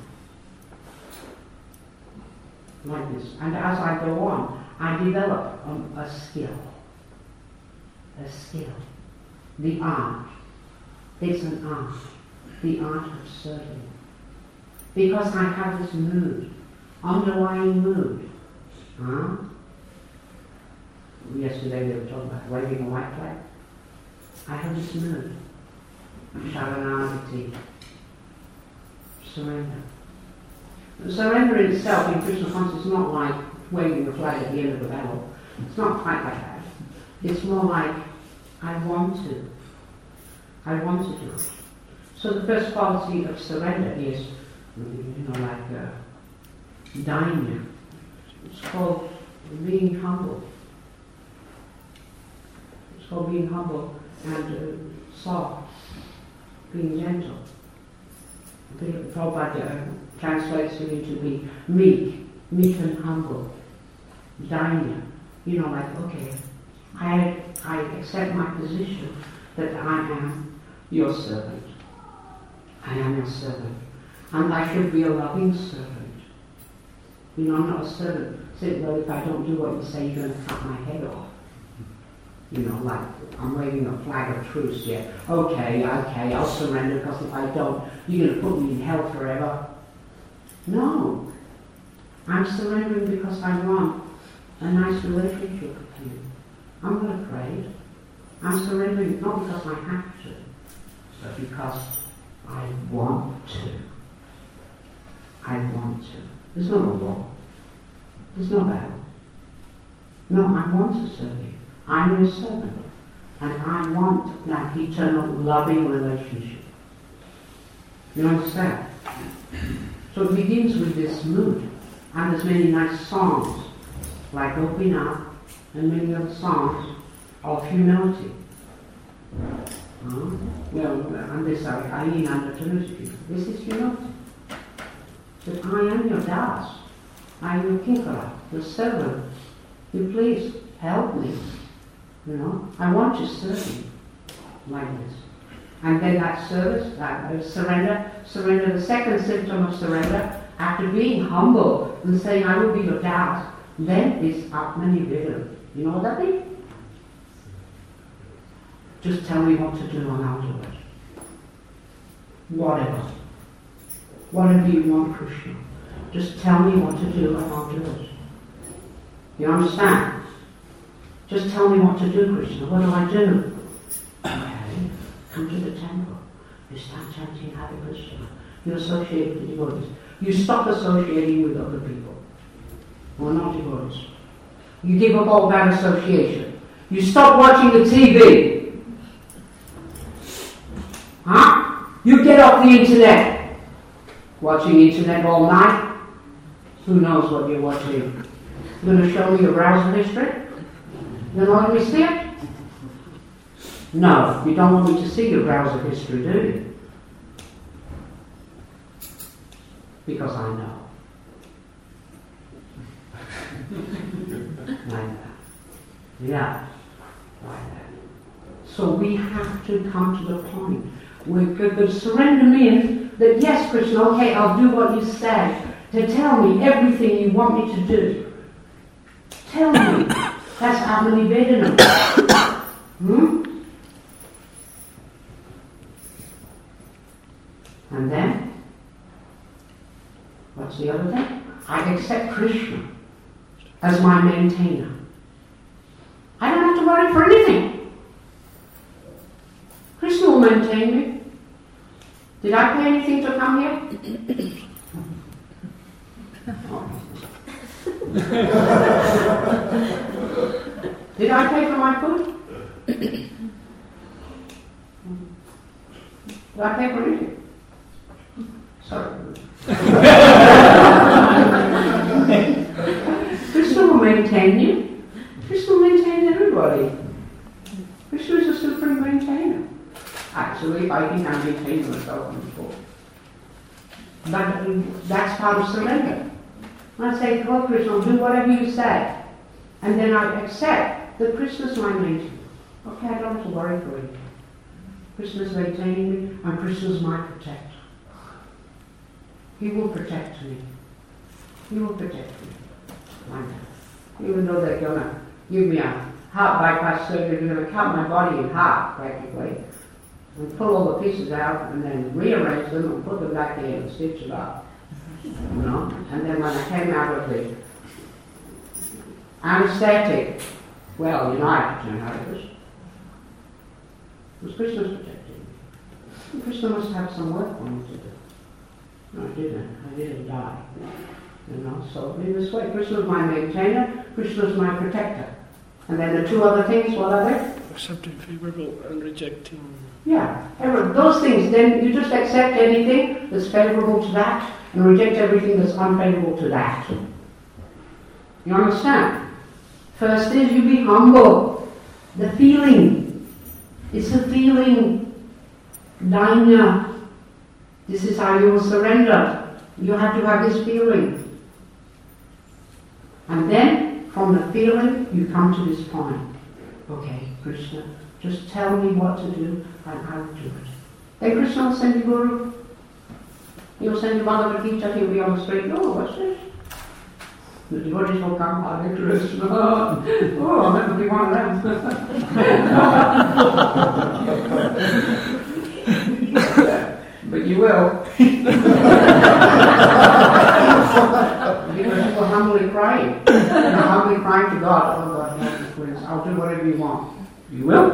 Like this. And as I go on, I develop um, a skill. A skill. The art. It's an art. The art of serving. Because I have this mood, underlying mood. Huh? Yesterday we were talking about waving a white flag. I have this mood. Sharanagati. Surrender. Surrender in itself in Krishna consciousness is not like waving the flag at the end of the battle. It's not quite like that. It's more like, I want to. I want to do it. So the first quality of surrender is, you know, like uh, dainya. It's called being humble. It's called being humble and uh, soft, being gentle. Prabhupada uh, translates it into be meek, meek and humble. Dainya. You know, like, okay, I I accept my position that I am your servant. I am your servant. And I should be a loving servant. You know, I'm not a servant. Say, well, if I don't do what you say, you're going to cut my head off. You know, like, I'm waving a flag of truce here. Okay, okay, I'll surrender, because if I don't, you're going to put me in hell forever. No. I'm surrendering because I want a nice relationship with you. I'm not afraid. I'm surrendering not because I have to, but because I want to. I want to. There's not a law. There's no battle. No, I want to serve you. I'm your servant. And I want that eternal loving relationship. You understand? So it begins with this mood. And there's many nice songs, like Open Up, and many other songs of humility. Uh, well, and this I, I mean under humility. This is humility. That I am your das. I am your kinkara, your servant. You please help me. You know, I want to serve you like this. And then that service, that uh, surrender, surrender, the second symptom of surrender, after being humble and saying, I will be your das, then is Atmanivedana. You know what that means? Just tell me what to do and I'll do it. Whatever. Whatever you want, Krishna. Just tell me what to do and I'll do it. You understand? Just tell me what to do, Krishna. What do I do? Okay. Come to the temple. You start chanting Hare Krishna. You associate with the devotees. You stop associating with other people who are not devotees. You give up all bad association. You stop watching the T V. Huh? You get off the internet. Watching internet all night? Who knows what you're watching? You're going to show me your browser history? You don't want me to see it? No, you don't want me to see your browser history, do you? Because I know. I know. Yeah. So we have to come to the point where we're going to surrender me in that, yes, Krishna, okay, I'll do what you said. To tell me everything you want me to do. Tell me. That's Atmanivedana. Hmm? And then, what's the other thing? I accept Krishna as my maintainer. I don't have to worry for anything. Krishna will maintain me. Did I pay anything to come here? Did I pay for my food? Did I pay for anything? Sorry. Krishna will maintain you. Krishna will maintain everybody. Krishna is a supreme maintainer. Actually, I think I maintain myself before. But that's part of surrender. I say, God, Krishna, do whatever you say. And then I accept that Krishna's my maintainer. Okay, I don't have to worry for it. Krishna's maintaining me, and Krishna's my protector. He will protect me. He will protect me. Like that. Even though they're going to give me a heart bypass surgery, they're going to cut my body in half, practically, and pull all the pieces out, and then rearrange them and put them back in and stitch it up. You know? And then when I came out of the anesthetic, well, you know, I have to know how it was. It was Krishna's protecting me. Krishna must have some work for me to do. No, I didn't. I didn't die. You know, so in this way, Krishna is my maintainer, Krishna is my protector. And then the two other things, what are they? Accepting favorable and rejecting. Yeah, those things, then you just accept anything that's favorable to that and reject everything that's unfavorable to that. You understand? First is you be humble. The feeling. It's a feeling. Dainya. This is how you will surrender. You have to have this feeling. And then, from the feeling, you come to this point. Okay, Krishna, just tell me what to do and I will do it. Then Krishna will send you Guru. He'll send you Bhagavad Gita, he'll be on the street. Oh, what's this? The devotees will come, Hare Krishna. Oh, I'll never be one of them. But you will. Because you were humbly crying. You're humbly crying to God. Oh God, help me please. I'll do whatever you want. You will?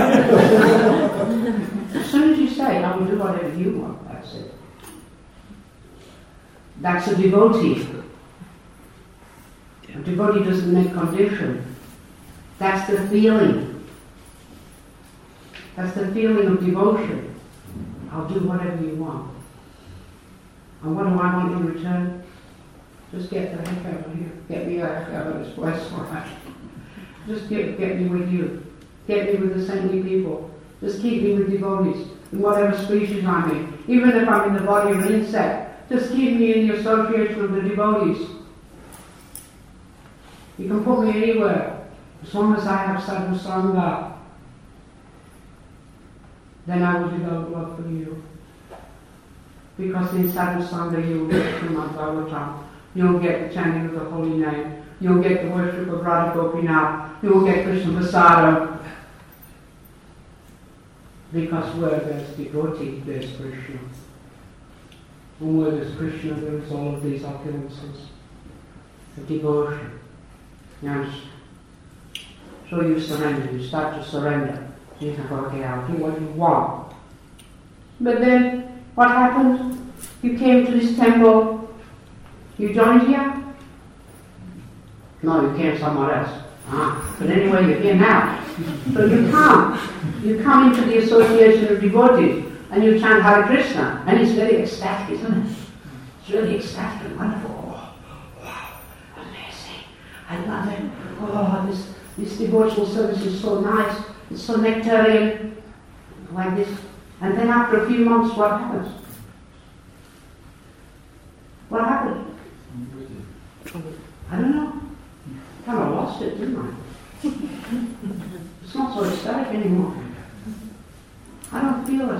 As soon as you say, I will do whatever you want, that's it. That's a devotee. A devotee doesn't make condition. That's the feeling. That's the feeling of devotion. I'll do whatever you want. And what do I want in return? Just get the heck out of here. Get me out of this place. Just get, get me with you. Get me with the saintly people. Just keep me with devotees, in whatever species I'm in. Even if I'm in the body of an insect, just keep me in the association of the devotees. You can put me anywhere, as long as I have sadhu sangha. Then I will develop love for you. Because in sadhu sangha you will get Srimad Bhagavatam, you'll get the chanting of the holy name, you'll get the worship of Radha Gopinath, you'll get Krishna Prasadam. Because where there's devotee, there's Krishna. And where there's Krishna, there is all of these opulences. The devotion. You understand? So you surrender, you start to surrender. You think, okay, I'll do what you want. But then, what happened? You came to this temple, you joined here? No, you came somewhere else. Ah, but anyway, you're here now. So you come. You come into the association of devotees and you chant Hare Krishna. And it's very ecstatic, isn't it? It's really ecstatic and wonderful. Oh, wow, amazing. I love it. Oh, this, this devotional service is so nice. It's so nectarian. Like this. And then after a few months, what happens? What happened? I don't know. Kind of lost it, didn't I? It's not so ecstatic anymore.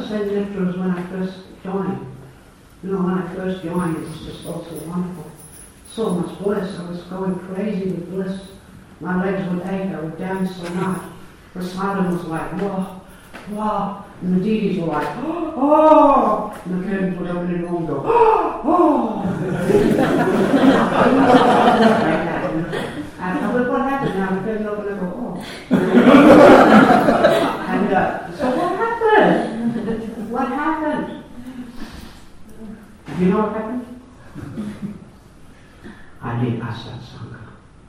same nectar as when I first joined. You know, when I first joined, it was just all so wonderful. So much bliss. I was going crazy with bliss. My legs would ache. I would dance so much. Prasadam was like, whoa, wow. And the deities were like, oh, oh. And the curtains would open in the room and go, oh, oh. Like that, you know. And I went, what happened now? The curtains open and go, oh. And uh, so what happened? What happened? Do you know what happened? I did Asat Sangha.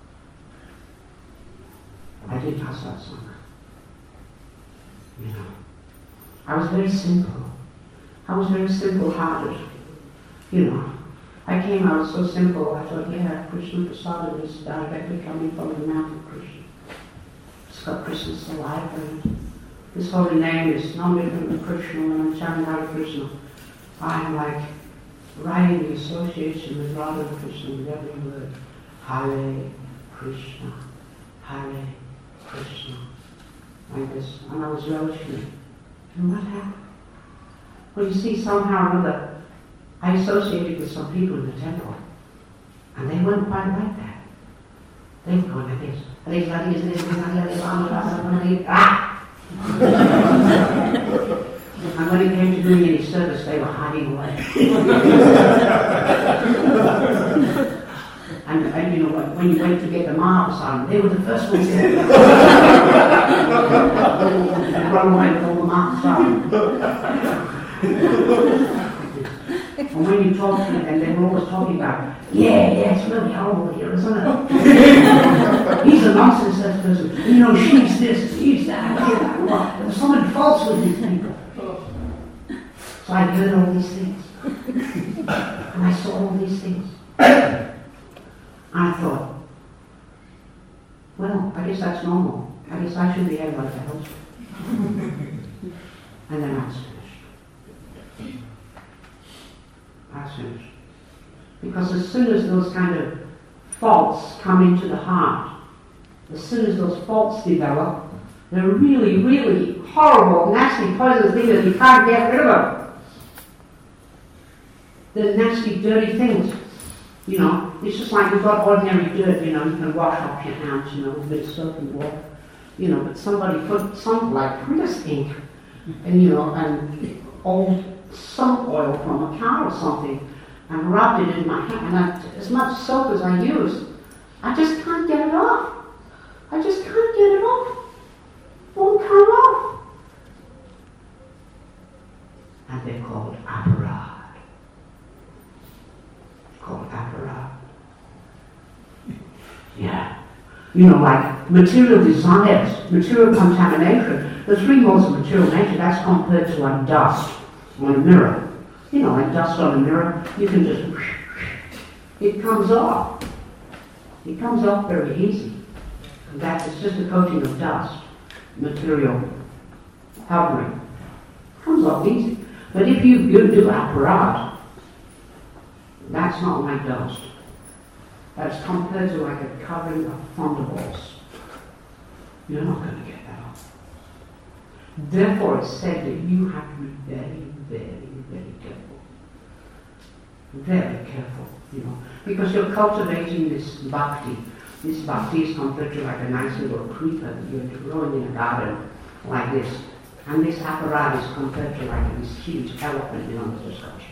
I did Asat Sangha. You know, I was very simple. I was very simple-hearted. You know, I came out so simple. I thought, yeah, Krishna Prasadam is directly coming from the mouth of Krishna. It's got Krishna's saliva in it. This holy name is no different than Krishna. When I'm chanting Hare Krishna, I'm like writing the association with Radha and Krishna with every word. Hare Krishna, Hare Krishna. Like this. And I was relishing it. And what happened? Well, you see, somehow or other, I associated with some people in the temple. And they weren't quite like that. They were going like this. Ah! And when it came to doing any service, they were hiding away. and, and you know, when you went to get the Mahaprasad, they were the first ones there. Run away with all the Mahaprasad. And when you talk to them, and they were always talking about, yeah, yeah, it's really horrible here, isn't it? He's a nonsense person. You know, she's this, he's that, he's that. Well, there's something false with these people. So I heard all these things. And I saw all these things. And I thought, well, I guess that's normal. I guess I should behave like that also. And then I was finished. I was finished. Because as soon as those kind of faults come into the heart, as soon as those faults develop, they're really, really horrible, nasty, poisonous things that you can't get rid of them. They're nasty, dirty things. You know, it's just like you've got ordinary dirt, you know, you can wash off your hands, you know, with a bit of soap and water. You know, but somebody put something like Prius ink and, you know, and old soap oil from a car or something and rubbed it in my hand. And I, as much soap as I use, I just can't get it off. I just can't get it off. It won't come off. And they're called aparad. Called aparad. Yeah. You know, like material desires, material contamination. The three modes of material nature, that's compared to like dust on a mirror. You know, like dust on a mirror, you can just, it comes off. It comes off very easy. That is just a coating of dust, material covering. It comes off easy. But if you, you do aparad, that's not like dust. That's compared to like a covering of thunderbolts. You're not going to get that off. Therefore, it's said that you have to be very, very, very careful. Very careful, you know, because you're cultivating this bhakti. This bhakti is compared to like a nice little creeper that you're growing in a garden like this. And this aparad is compared to like this huge elephant, you know, that's just got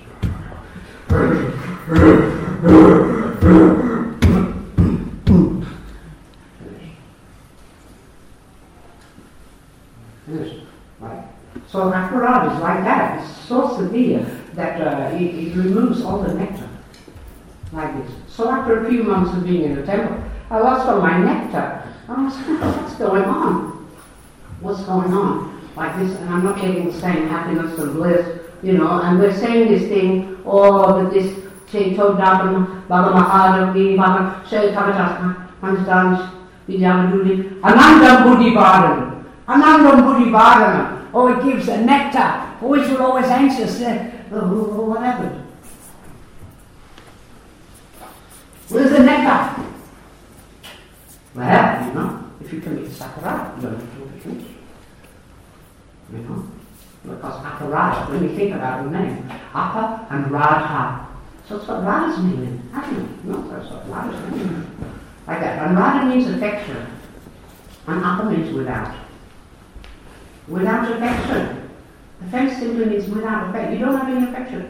Right. So aparad is like that. It's so severe that uh, it, it removes all the nectar. Like this. So after a few months of being in the temple, I lost all my nectar. I was like, what's going on? What's going on? Like this, and I'm not getting the same happiness and bliss, you know, and we're saying this thing, oh, but this Chaito Dharma, Baba Mahadam, Baba, Shay Kavatasma, Hanstans, Vidyavaduli, Anandam Buddhi Bharan, Anandam Buddhi Bharan. Oh, it gives a nectar. Always we're always anxious. Uh, oh, what happened? Where's the nectar? Well, you know, if you commit sakara, you don't have to be finished. You know, because aparad for Radha when you think about the name. Apa and Radha. So it's what Radha's meaning. I don't know. No, that's what Radha's meaning. Like that. And Radha means affection. And Apa means without. Without affection. Affection simply means without affection. You don't have any affection.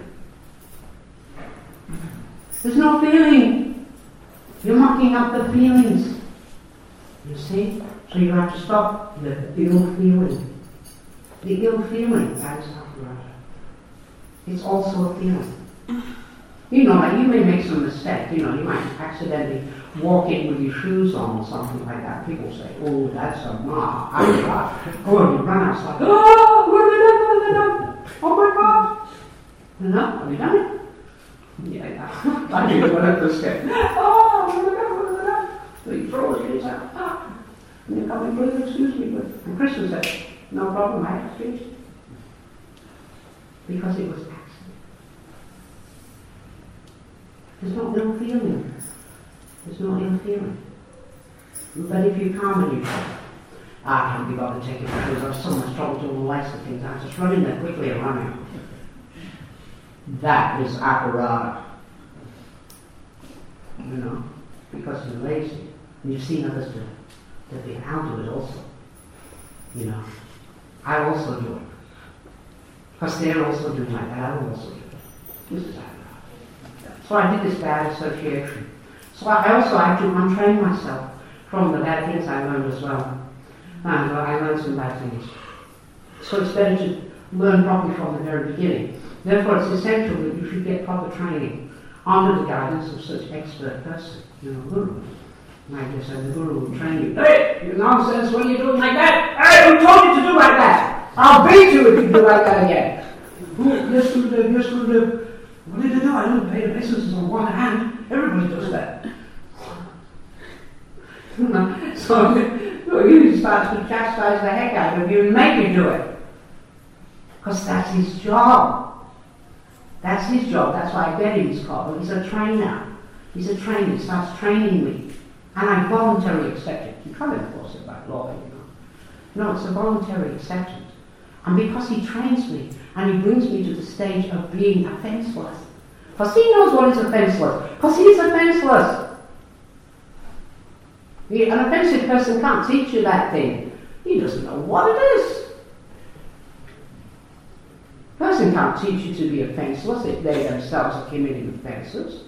There's no feeling. You're mucking up the feelings. You see? So you have to stop the ill feeling. The ill feeling, that is Radha. It's also a feeling. You know, like you may make some mistake, you know, you might accidentally walk in with your shoes on or something like that. People say, oh, that's a ma, I got. Oh, and you run outside, oh, what have I done, what have I done? Oh my God. You know, have you done it? Yeah, yeah. I did one of those steps. Oh, what have I done, what have I done? So you throw your shoes out, ah. And you come and please excuse me, but and Krishna said, no problem, I excuse you. Because it was accident. There's no ill feeling. There's no ill feeling. But if you calm and you say, I can't be bothered taking pictures, I've so much trouble doing all lights and things, I'm just running there quickly and running. That is aparada. You know, because you're lazy. And you've seen others do it. They've been I'll do it also. You know. I also do it. Because they're also doing like that, I will also do it. This is aparada. So I did this bad association. So I also have to untrain myself from the bad things I learned as well. And uh, I learned some bad things. So it's better to learn properly from the very beginning. Therefore it's essential that you should get proper training under the guidance of such expert person, you know, guru. Like I said, the guru will train you. Hey, you nonsense, what are you doing like that? Hey, who told you to do like that? I'll beat you if you do like that again. Yes, Gurudev, yes, Gurudev. What did you do? I don't pay the business on one hand. Everybody does that. so, so you start to chastise the heck out of you and make you do it. Because that's his job. That's his job. That's why I get him his call. He's a trainer. He's a trainer. He starts training me. And I voluntarily accept it. You can't enforce it by law, you know. No, it's a voluntary acceptance. And because he trains me, and he brings me to the stage of being offenseless. Because he knows what is offenseless. Because he is offenseless. An offensive person can't teach you that thing. He doesn't know what it is. A person can't teach you to be offenseless if they themselves are committing offenses.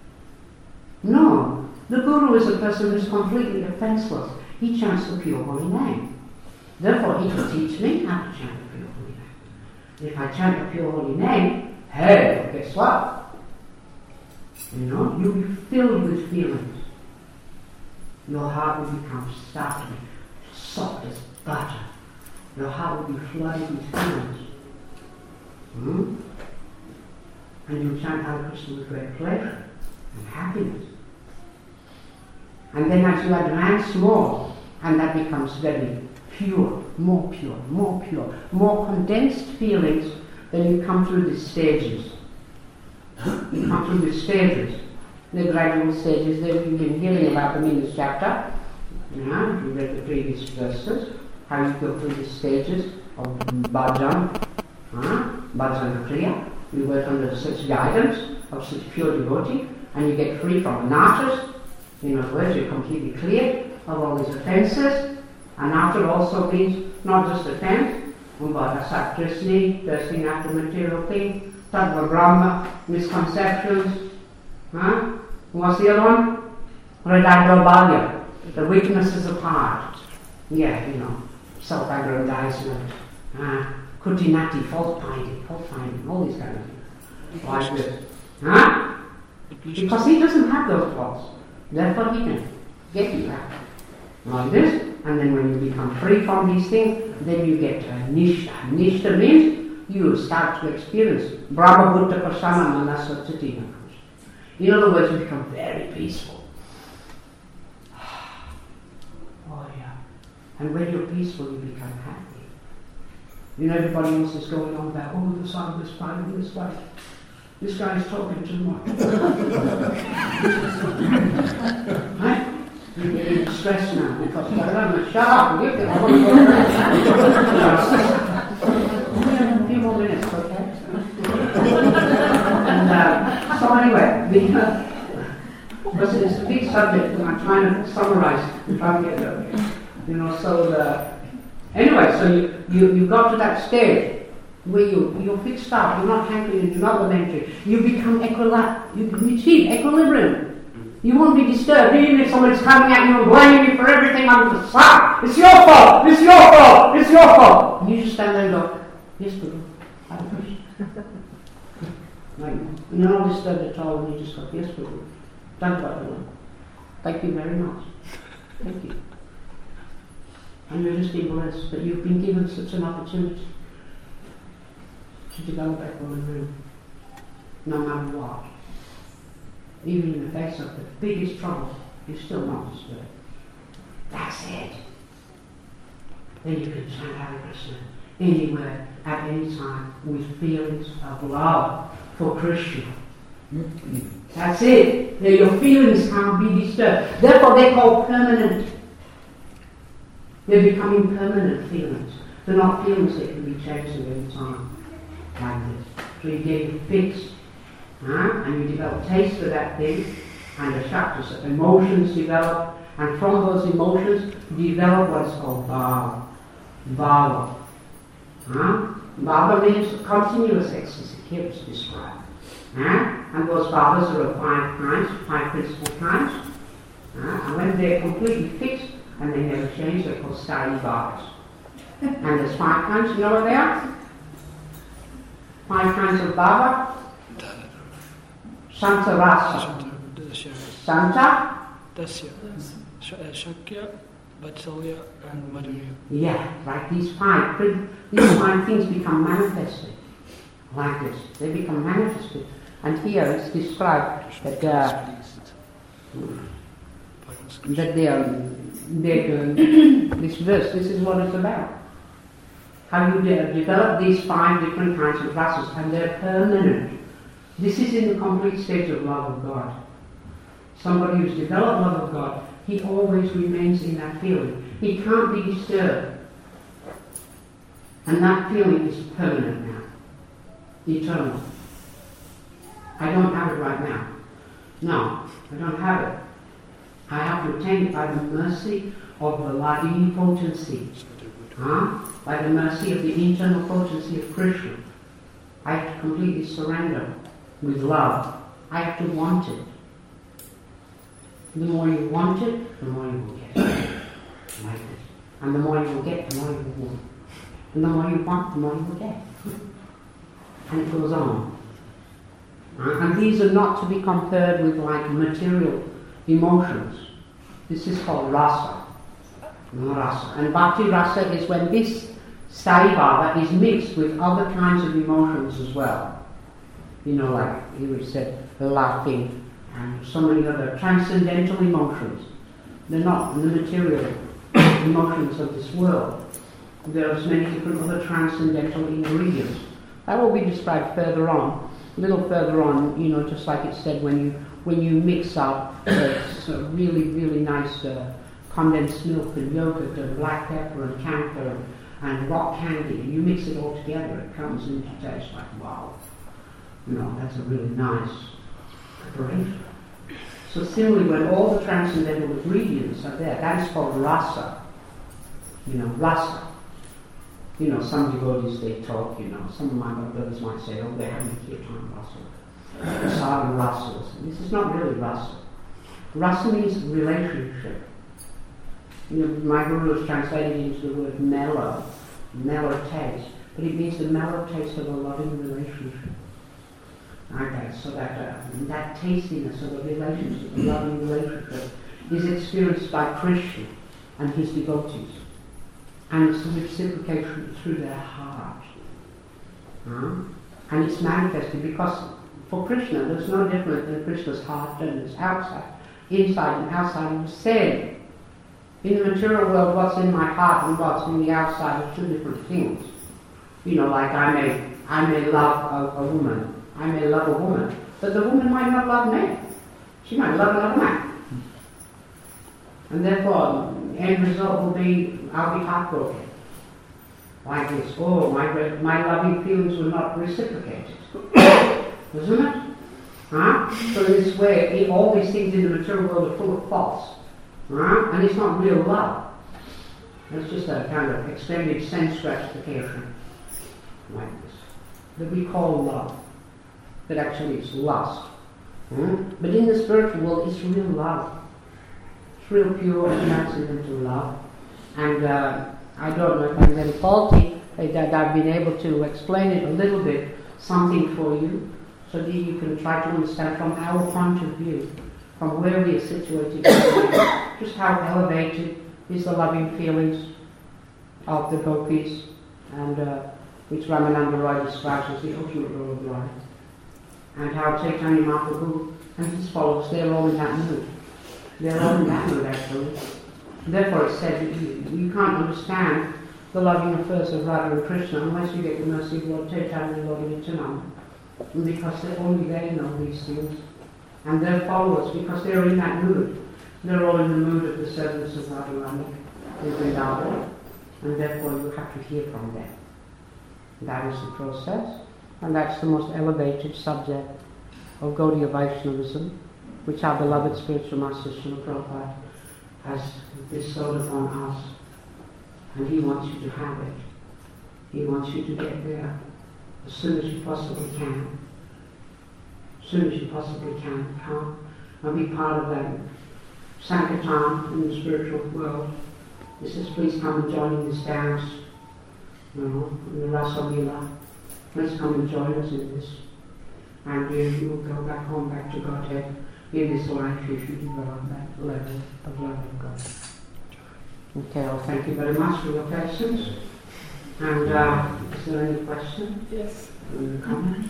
No. The Guru is a person who is completely offenseless. He chants the pure holy name. Therefore, he can teach me how to chant the pure holy name. If I chant the pure holy name, hey, guess what? You know, you'll be filled with feelings. Your heart will become startling, soft as butter. Your heart will be flooded with feelings. Hmm? And you'll chant Hare Krishna with great pleasure and happiness. And then as you advance more, and that becomes very pure, more pure, more pure, more condensed feelings, then you come through the stages. You come through the stages, the gradual stages that you've been hearing about them in this chapter. Yeah, if you read the previous verses, how you go through the stages of bhajan, huh? Bhajan kriya. You work under such guidance of such pure devotee, and you get free from anarthas. In other words, you're completely clear of all these offences, and after also means not just offence, but asatrisni, thirsting after material things, tattva brahma, misconceptions, huh? What's the other one? Radagobhalya, the weaknesses of heart. Yeah, you know, self-aggrandizement, uh, kutinati, fault finding, fault finding, all these kind of things. Like this. Huh? Because he doesn't have those faults. Therefore he can get you out. Like this, and then when you become free from these things, then you get uh, nishta. Nishta means you start to experience Brahma Buddha Pasana Manasvatsati. In other words, you become very peaceful. Oh yeah. And when you're peaceful, you become happy. You know, everybody else is going on about, oh, this side, this side, this way. This guy's talking too much. Right? You're getting stressed now because you're going to shut up and give it. I want to go around. A few more minutes. the, uh, because it's a big subject and I'm trying to summarize and try to get there. You know, so the, anyway, so you, you, you got to that stage where you, you're fixed up, you're not hankering, you're not lamenting, you become equila- you achieve equilibrium. You won't be disturbed, even if somebody's coming at you and blaming you for everything under the sun. It's your fault, it's your fault, it's your fault. And you just stand there and go, yes, Guru, I appreciate it. Like, you're not disturbed at all, and you just go, yes, Guru. Thank you. Thank you very much. Thank you. And you're just being blessed that you've been given such an opportunity to develop equilibrium, no matter what. Even in the face of the biggest trouble, you're still not disturbed. That's it. Then you can chant Hare Krishna anywhere, at any time, with feelings of love for Krishna. That's it. Your feelings can't be disturbed. Therefore, they're called permanent. They're becoming permanent feelings. They're not feelings that can be changed at any time. Like this. So you get fixed. Huh? And you develop taste for that thing, and the chakras of emotions develop, and from those emotions you develop what's called bhava. Bhava. Huh? Bhava means continuous ecstasy, here it's described. Huh? And those bhavas are of five kinds, five principal kinds. Huh? And when they're completely fixed and they never change, they're called sthāyi bhavas. And there's five kinds, you know what they are? Five kinds of bhava. Santa Rasa. Santa? Dasya. Shakya, Vatsalya, and Madhurya. Yeah, right. These five, these five things become manifested like this. They become manifested. And here it's described that they are, that they are, they're doing this verse. This is what it's about. How you de- develop these five different kinds of rasas, and they're permanent. This is in the complete state of love of God. Somebody who's developed love of God, he always remains in that feeling. He can't be disturbed. And that feeling is permanent now. Eternal. I don't have it right now. No, I don't have it. I have to attain it by the mercy of the Ladini potency. Huh? By the mercy of the internal potency of Krishna. I have to completely surrender with love. I have to want it. The more you want it, the more you will get it. Like this. And the more you will get, the more you will want. And the more you want, the more you will get. And it goes on. Uh, and these are not to be compared with like material emotions. This is called rasa. Rasa. And bhakti rasa is when this sthāyi bhava is mixed with other kinds of emotions as well. You know, like you said, laughing and so many other transcendental emotions. They're not the material emotions of this world. There's many different other transcendental ingredients. That will be described further on, a little further on, you know, just like it said when you when you mix up uh, so really, really nice uh, condensed milk and yogurt and black pepper and camphor and, and rock candy, and you mix it all together, it comes into taste like wow. You know, that's a really nice preparation. So similarly, when all the transcendental ingredients are there, that is called rasa. You know, rasa. You know, some devotees, they talk, you know, some of my brothers might say, oh, they're having kirtan rasa. Sadhu rasas. This is not really rasa. Rasa means relationship. You know, my guru has translated into the word mellow, mellow taste, but it means the mellow taste of a loving relationship. Okay, so that uh, that tastiness of a relationship, a loving relationship, is experienced by Krishna and his devotees. And it's a reciprocation through their heart. Huh? And it's manifested because for Krishna there's no difference in Krishna's heart and its outside. Inside and outside is the same. In the material world, what's in my heart and what's in the outside are two different things. You know, like I may I may love a, a woman. I may love a woman, but the woman might not love me. She might love another man. And therefore, the end result will be, I'll be heartbroken. Like this, oh, my my loving feelings were not reciprocated. Isn't it? Huh? So in this way, if all these things in the material world are full of false. Huh? And it's not real love. It's just a kind of extended sense gratification. Like this. That we call love. But actually it's lust. Hmm? But in the spiritual world, it's real love. It's real pure, transcendental love. And uh, I don't know if I'm very faulty that I've been able to explain it a little bit, something for you, so that you can try to understand from our point of view, from where we are situated, just how elevated is the loving feelings of the gopis, and uh, which Ramananda Roy describes as the ultimate rule of life. And how Chaitanya Mahaprabhu and his followers, they're all in that mood. They're all in that mood, actually. Therefore it's said that you, you can't understand the loving affairs of Radha and Krishna unless you get the mercy of Lord Chaitanya and Lord Nityananda. Because they, only they know these things. And their followers, because they're in that mood, they're all in the mood of the servants of Radharani in Vrindavan, and therefore you have to hear from them. That is the process. And that's the most elevated subject of Gaudiya Vaishnavism, which our beloved spiritual master Srila Prabhupada has bestowed upon us. And he wants you to have it. He wants you to get there as soon as you possibly can. As soon as you possibly can, come and be part of that Sankirtan in the spiritual world. He says, please come and join in this dance, you know, in the Rasa Lila. Please come and join us in this. And you, you will go back home, back to Godhead in this life if you develop that level of love of God. Okay, well, thank you very much for your questions. And uh, is there any question? Yes. Any comment?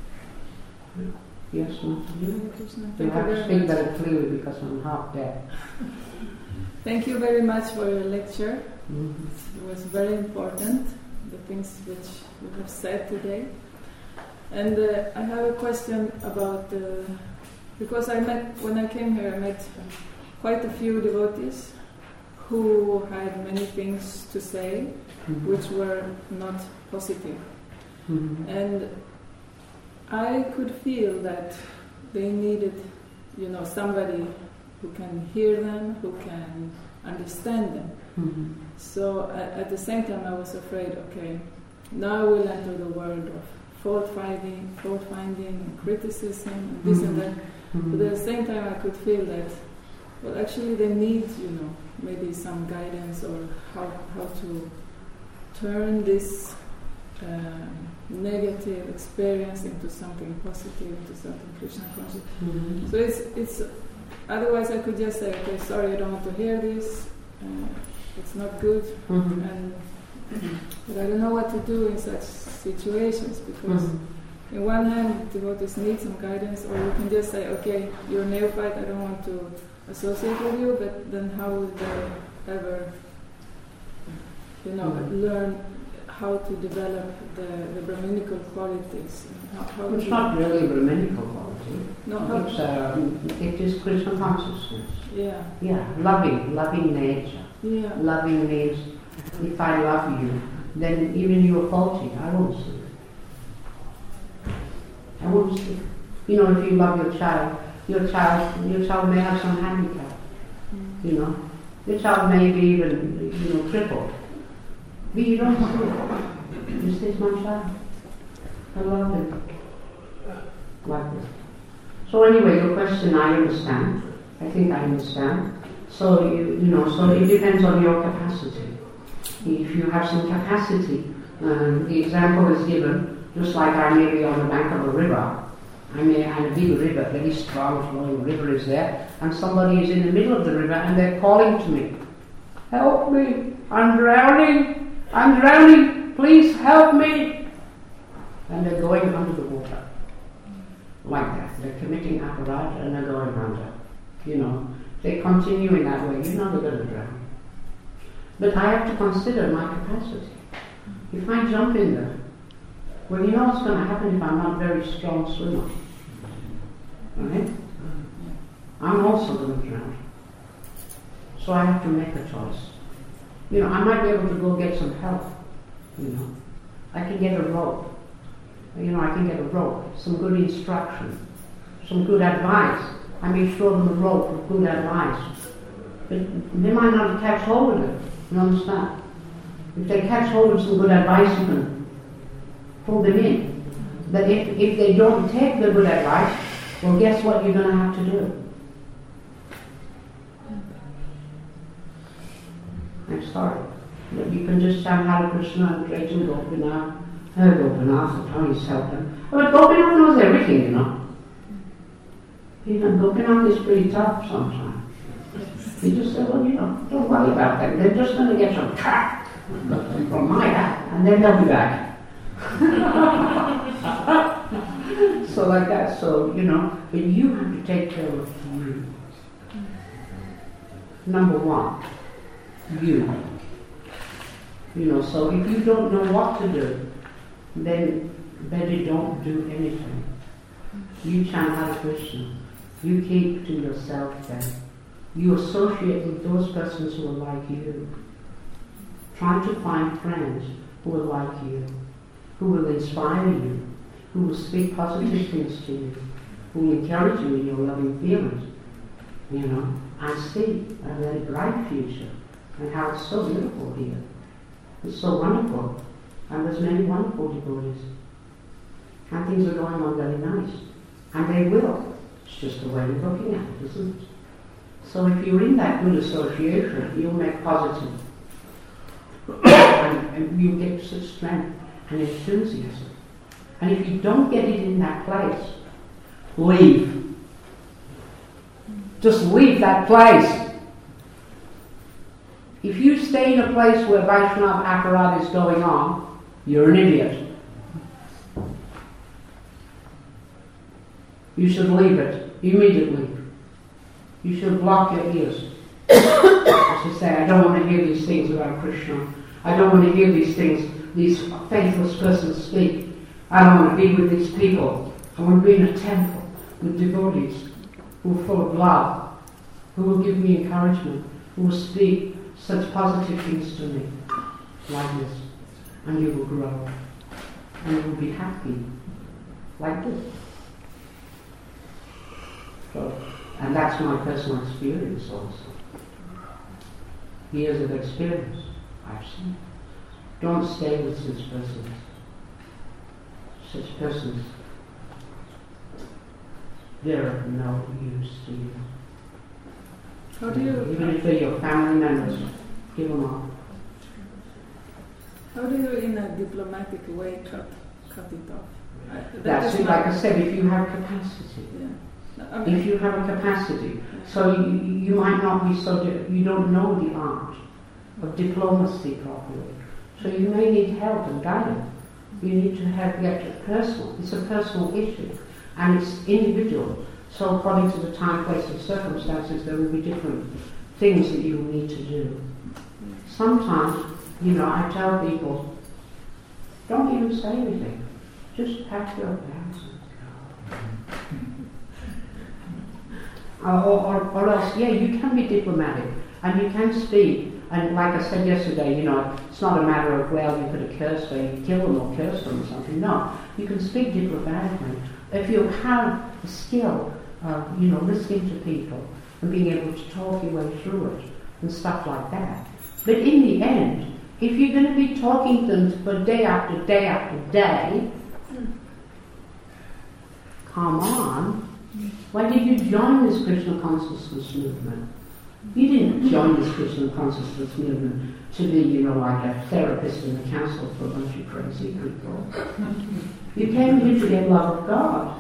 Yes, not to you? Krishna, You thank have you to very speak much. very clearly because I'm half deaf. Thank you very much for your lecture. Mm-hmm. It was very important, the things which you have said today. And uh, I have a question about, uh, because I met, when I came here, I met quite a few devotees who had many things to say, Mm-hmm. which were not positive. Mm-hmm. And I could feel that they needed, you know, somebody who can hear them, who can understand them. Mm-hmm. So at, at the same time I was afraid, okay, now we'll enter the world of fault finding, fault finding and criticism and this Mm-hmm. and that. Mm-hmm. But at the same time I could feel that, well, actually they need, you know, maybe some guidance or how, how to turn this uh, negative experience into something positive, into something Krishna conscious. Mm-hmm. So it's it's. Otherwise, I could just say, okay, sorry, I don't want to hear this. Uh, it's not good, Mm-hmm. and but I don't know what to do in such situations because, Mm-hmm. in one hand, devotees need some guidance, or you can just say, okay, you're a neophyte, I don't want to associate with you. But then, how would they ever, you know, Mm-hmm. learn how to develop the, the Brahminical qualities? How, how It's to- not really a Brahminical quality. No, how- It's, um, it is Krishna consciousness. Yeah, Yeah, loving, loving nature. yeah. Loving means if I love you, then even you are faulty, I won't see it. I won't see it. You know, if you love your child, your child, your child may have some handicap. Mm. You know, your child may be even, you know, crippled. But you don't see it. You say, it's my child. I love him. Like this. So anyway, your question I understand. I think I understand. So, you, you know, so it depends on your capacity. If you have some capacity, um, the example is given, just like I may be on the bank of a river. I may have a big river, very strong flowing river is there, and somebody is in the middle of the river and they're calling to me, help me, I'm drowning, I'm drowning, please help me. And they're going under the water. Like that. They're committing aparadha and they're going under. You know, they continue in that way, you know they're going to drown. But I have to consider my capacity. If I jump in there, well, you know what's going to happen if I'm not a very strong swimmer? Right? I'm also going to drown. So I have to make a choice. You know, I might be able to go get some help. You know, I can get a rope. You know, I can get a rope, some good instruction, some good advice. I may show them the rope of good advice. But they might not catch hold of it. You understand? If they catch hold of some good advice, you can pull them in. But if, if they don't take the good advice, well, guess what you're going to have to do? I'm sorry. But you can just chant Hare Krishna and pray to Gopinath. Uh, Gopinath, how you help them. But Gopinath knows everything, you know. Even Gopinath is pretty tough sometimes. He just said, well, you know, don't worry about that. They're just going to get some crack from my hat, and then they'll be back. So like that, so, you know, but you have to take care of you. Number one, you. You know, so if you don't know what to do, then better don't do anything. You chant Hare Krishna. You keep to yourself then. You associate with those persons who are like you. Try to find friends who are like you, who will inspire you, who will speak positive things to you, who will encourage you in your loving feelings. You know, I see a very bright future, and how it's so beautiful here. It's so wonderful, and there's many wonderful devotees, and things are going on very nice, and they will. It's just the way you're looking at it, isn't it? So if you're in that good association, you'll make positive, and, and you'll get such strength and enthusiasm. And if you don't get it in that place, leave. Just leave that place. If you stay in a place where Vaishnava Aparad is going on, you're an idiot. You should leave it immediately. You should block your ears. As you say, I don't want to hear these things about Krishna. I don't want to hear these things, these faithless persons speak. I don't want to be with these people. I want to be in a temple with devotees who are full of love, who will give me encouragement, who will speak such positive things to me, like this. And you will grow. And you will be happy, like this. So, and that's my personal experience also. Years of experience I've seen. Don't stay with such persons. Such persons, they're of no use to you. How do you, Even if they're your family members, give them up. how do you, in a diplomatic way, cut, cut it off? I, that That's is it, my- like I said, if you have capacity. Yeah. No, okay. If you have a capacity, so you, you might not be so, di- you don't know the art of diplomacy properly. So you may need help and guidance. You need to have get it personal. It's a personal issue, and it's individual. So according to the time, place, and circumstances, there will be different things that you will need to do. Sometimes, you know, I tell people, don't even say anything. Just pack your bags and go. Or, or, or else, yeah, you can be diplomatic, and you can speak. And like I said yesterday, you know, it's not a matter of, well, you could have cursed them, you kill them or curse them or something. No, you can speak diplomatically. If you have the skill of, you know, listening to people and being able to talk your way through it and stuff like that. But in the end, if you're going to be talking to them for day after day after day, come on, why did you join this Krishna consciousness movement? You didn't join this Krishna consciousness movement to be, you know, like a therapist and a counselor for a bunch of crazy people. You came here to get love of God.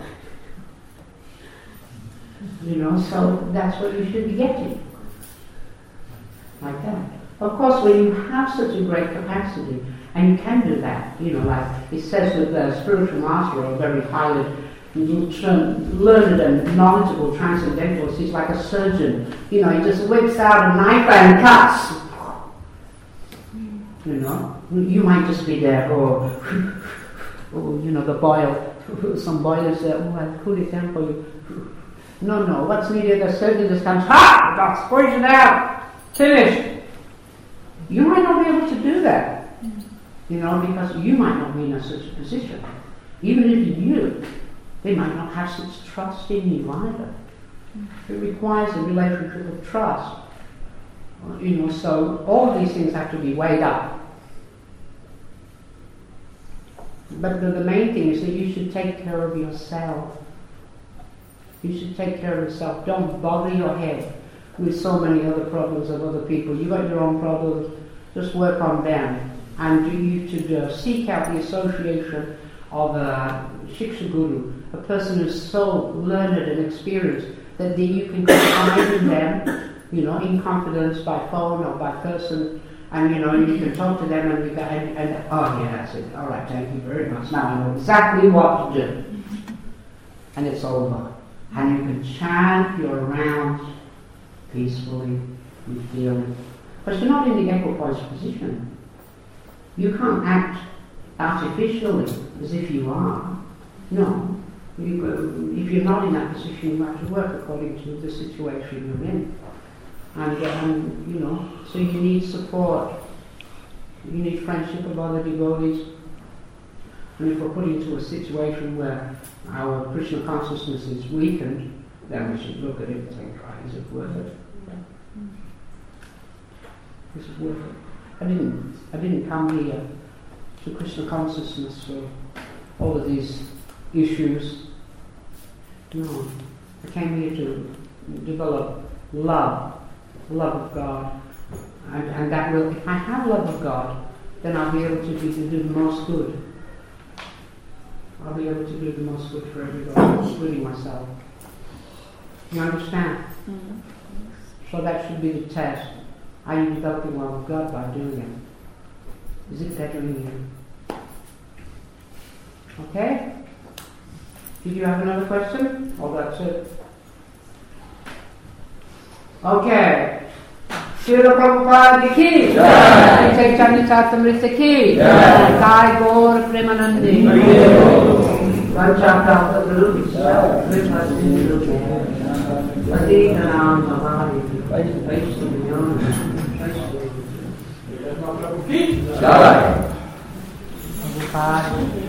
You know, so that's what you should be getting. Like that. Of course, when you have such a great capacity, and you can do that, you know, like it says that the spiritual master or very highly learned and knowledgeable transcendentalist, he's like a surgeon. You know, he just whips out a knife and cuts. You know, you might just be there, or, or you know, the boil, some boilers there, oh, I'll cool it down for you. No, no, what's needed, the surgeon just comes, ha! That's poison out! Finished! You might not be able to do that, you know, because you might not be in a such a position. Even if you knew, They might not have such trust in you either. It requires a relationship of trust. You know, so all of these things have to be weighed up. But the, the main thing is that you should take care of yourself. You should take care of yourself. Don't bother your head with so many other problems of other people. You've got your own problems, just work on them. And you should uh, seek out the association of a Shiksha Guru, a person who's so learned and experienced that you can confide in them, you know, in confidence by phone or by person, and you know, you can talk to them and you go, and, and oh yeah, that's it. All right, thank you very much. Now I know exactly what to do, and it's over. And you can chant your rounds peacefully and feeling, but you're not in the equipoise position. You can't act artificially as if you are. No. You, if you're not in that position, you have to work according to the situation you're in. And, um, you know, so you need support. You need friendship of other devotees. And if we're put into a situation where our Krishna consciousness is weakened, then we should look at it and think, right, is it worth it? Is it worth it? I didn't, I didn't come here to Krishna consciousness for all of these issues. No, I came here to develop love, love of God, and, and that will, if I have love of God, then I'll be able to, be, to do the most good. I'll be able to do the most good for everybody, including myself. You understand? Mm-hmm. So that should be the test. Are you developing love of God by doing it? Is it bettering you? Okay? Did you have another question? Oh, that's it. Okay. Srila Prabhupada ki Jai. Chaitanya Charitamrita ki Jai. Sai Gaur Premanandi Vanchakta Prabhupada Krishna Sindhu Adita Nam Bhavani Vaishnaviyon Jai. Prabhupada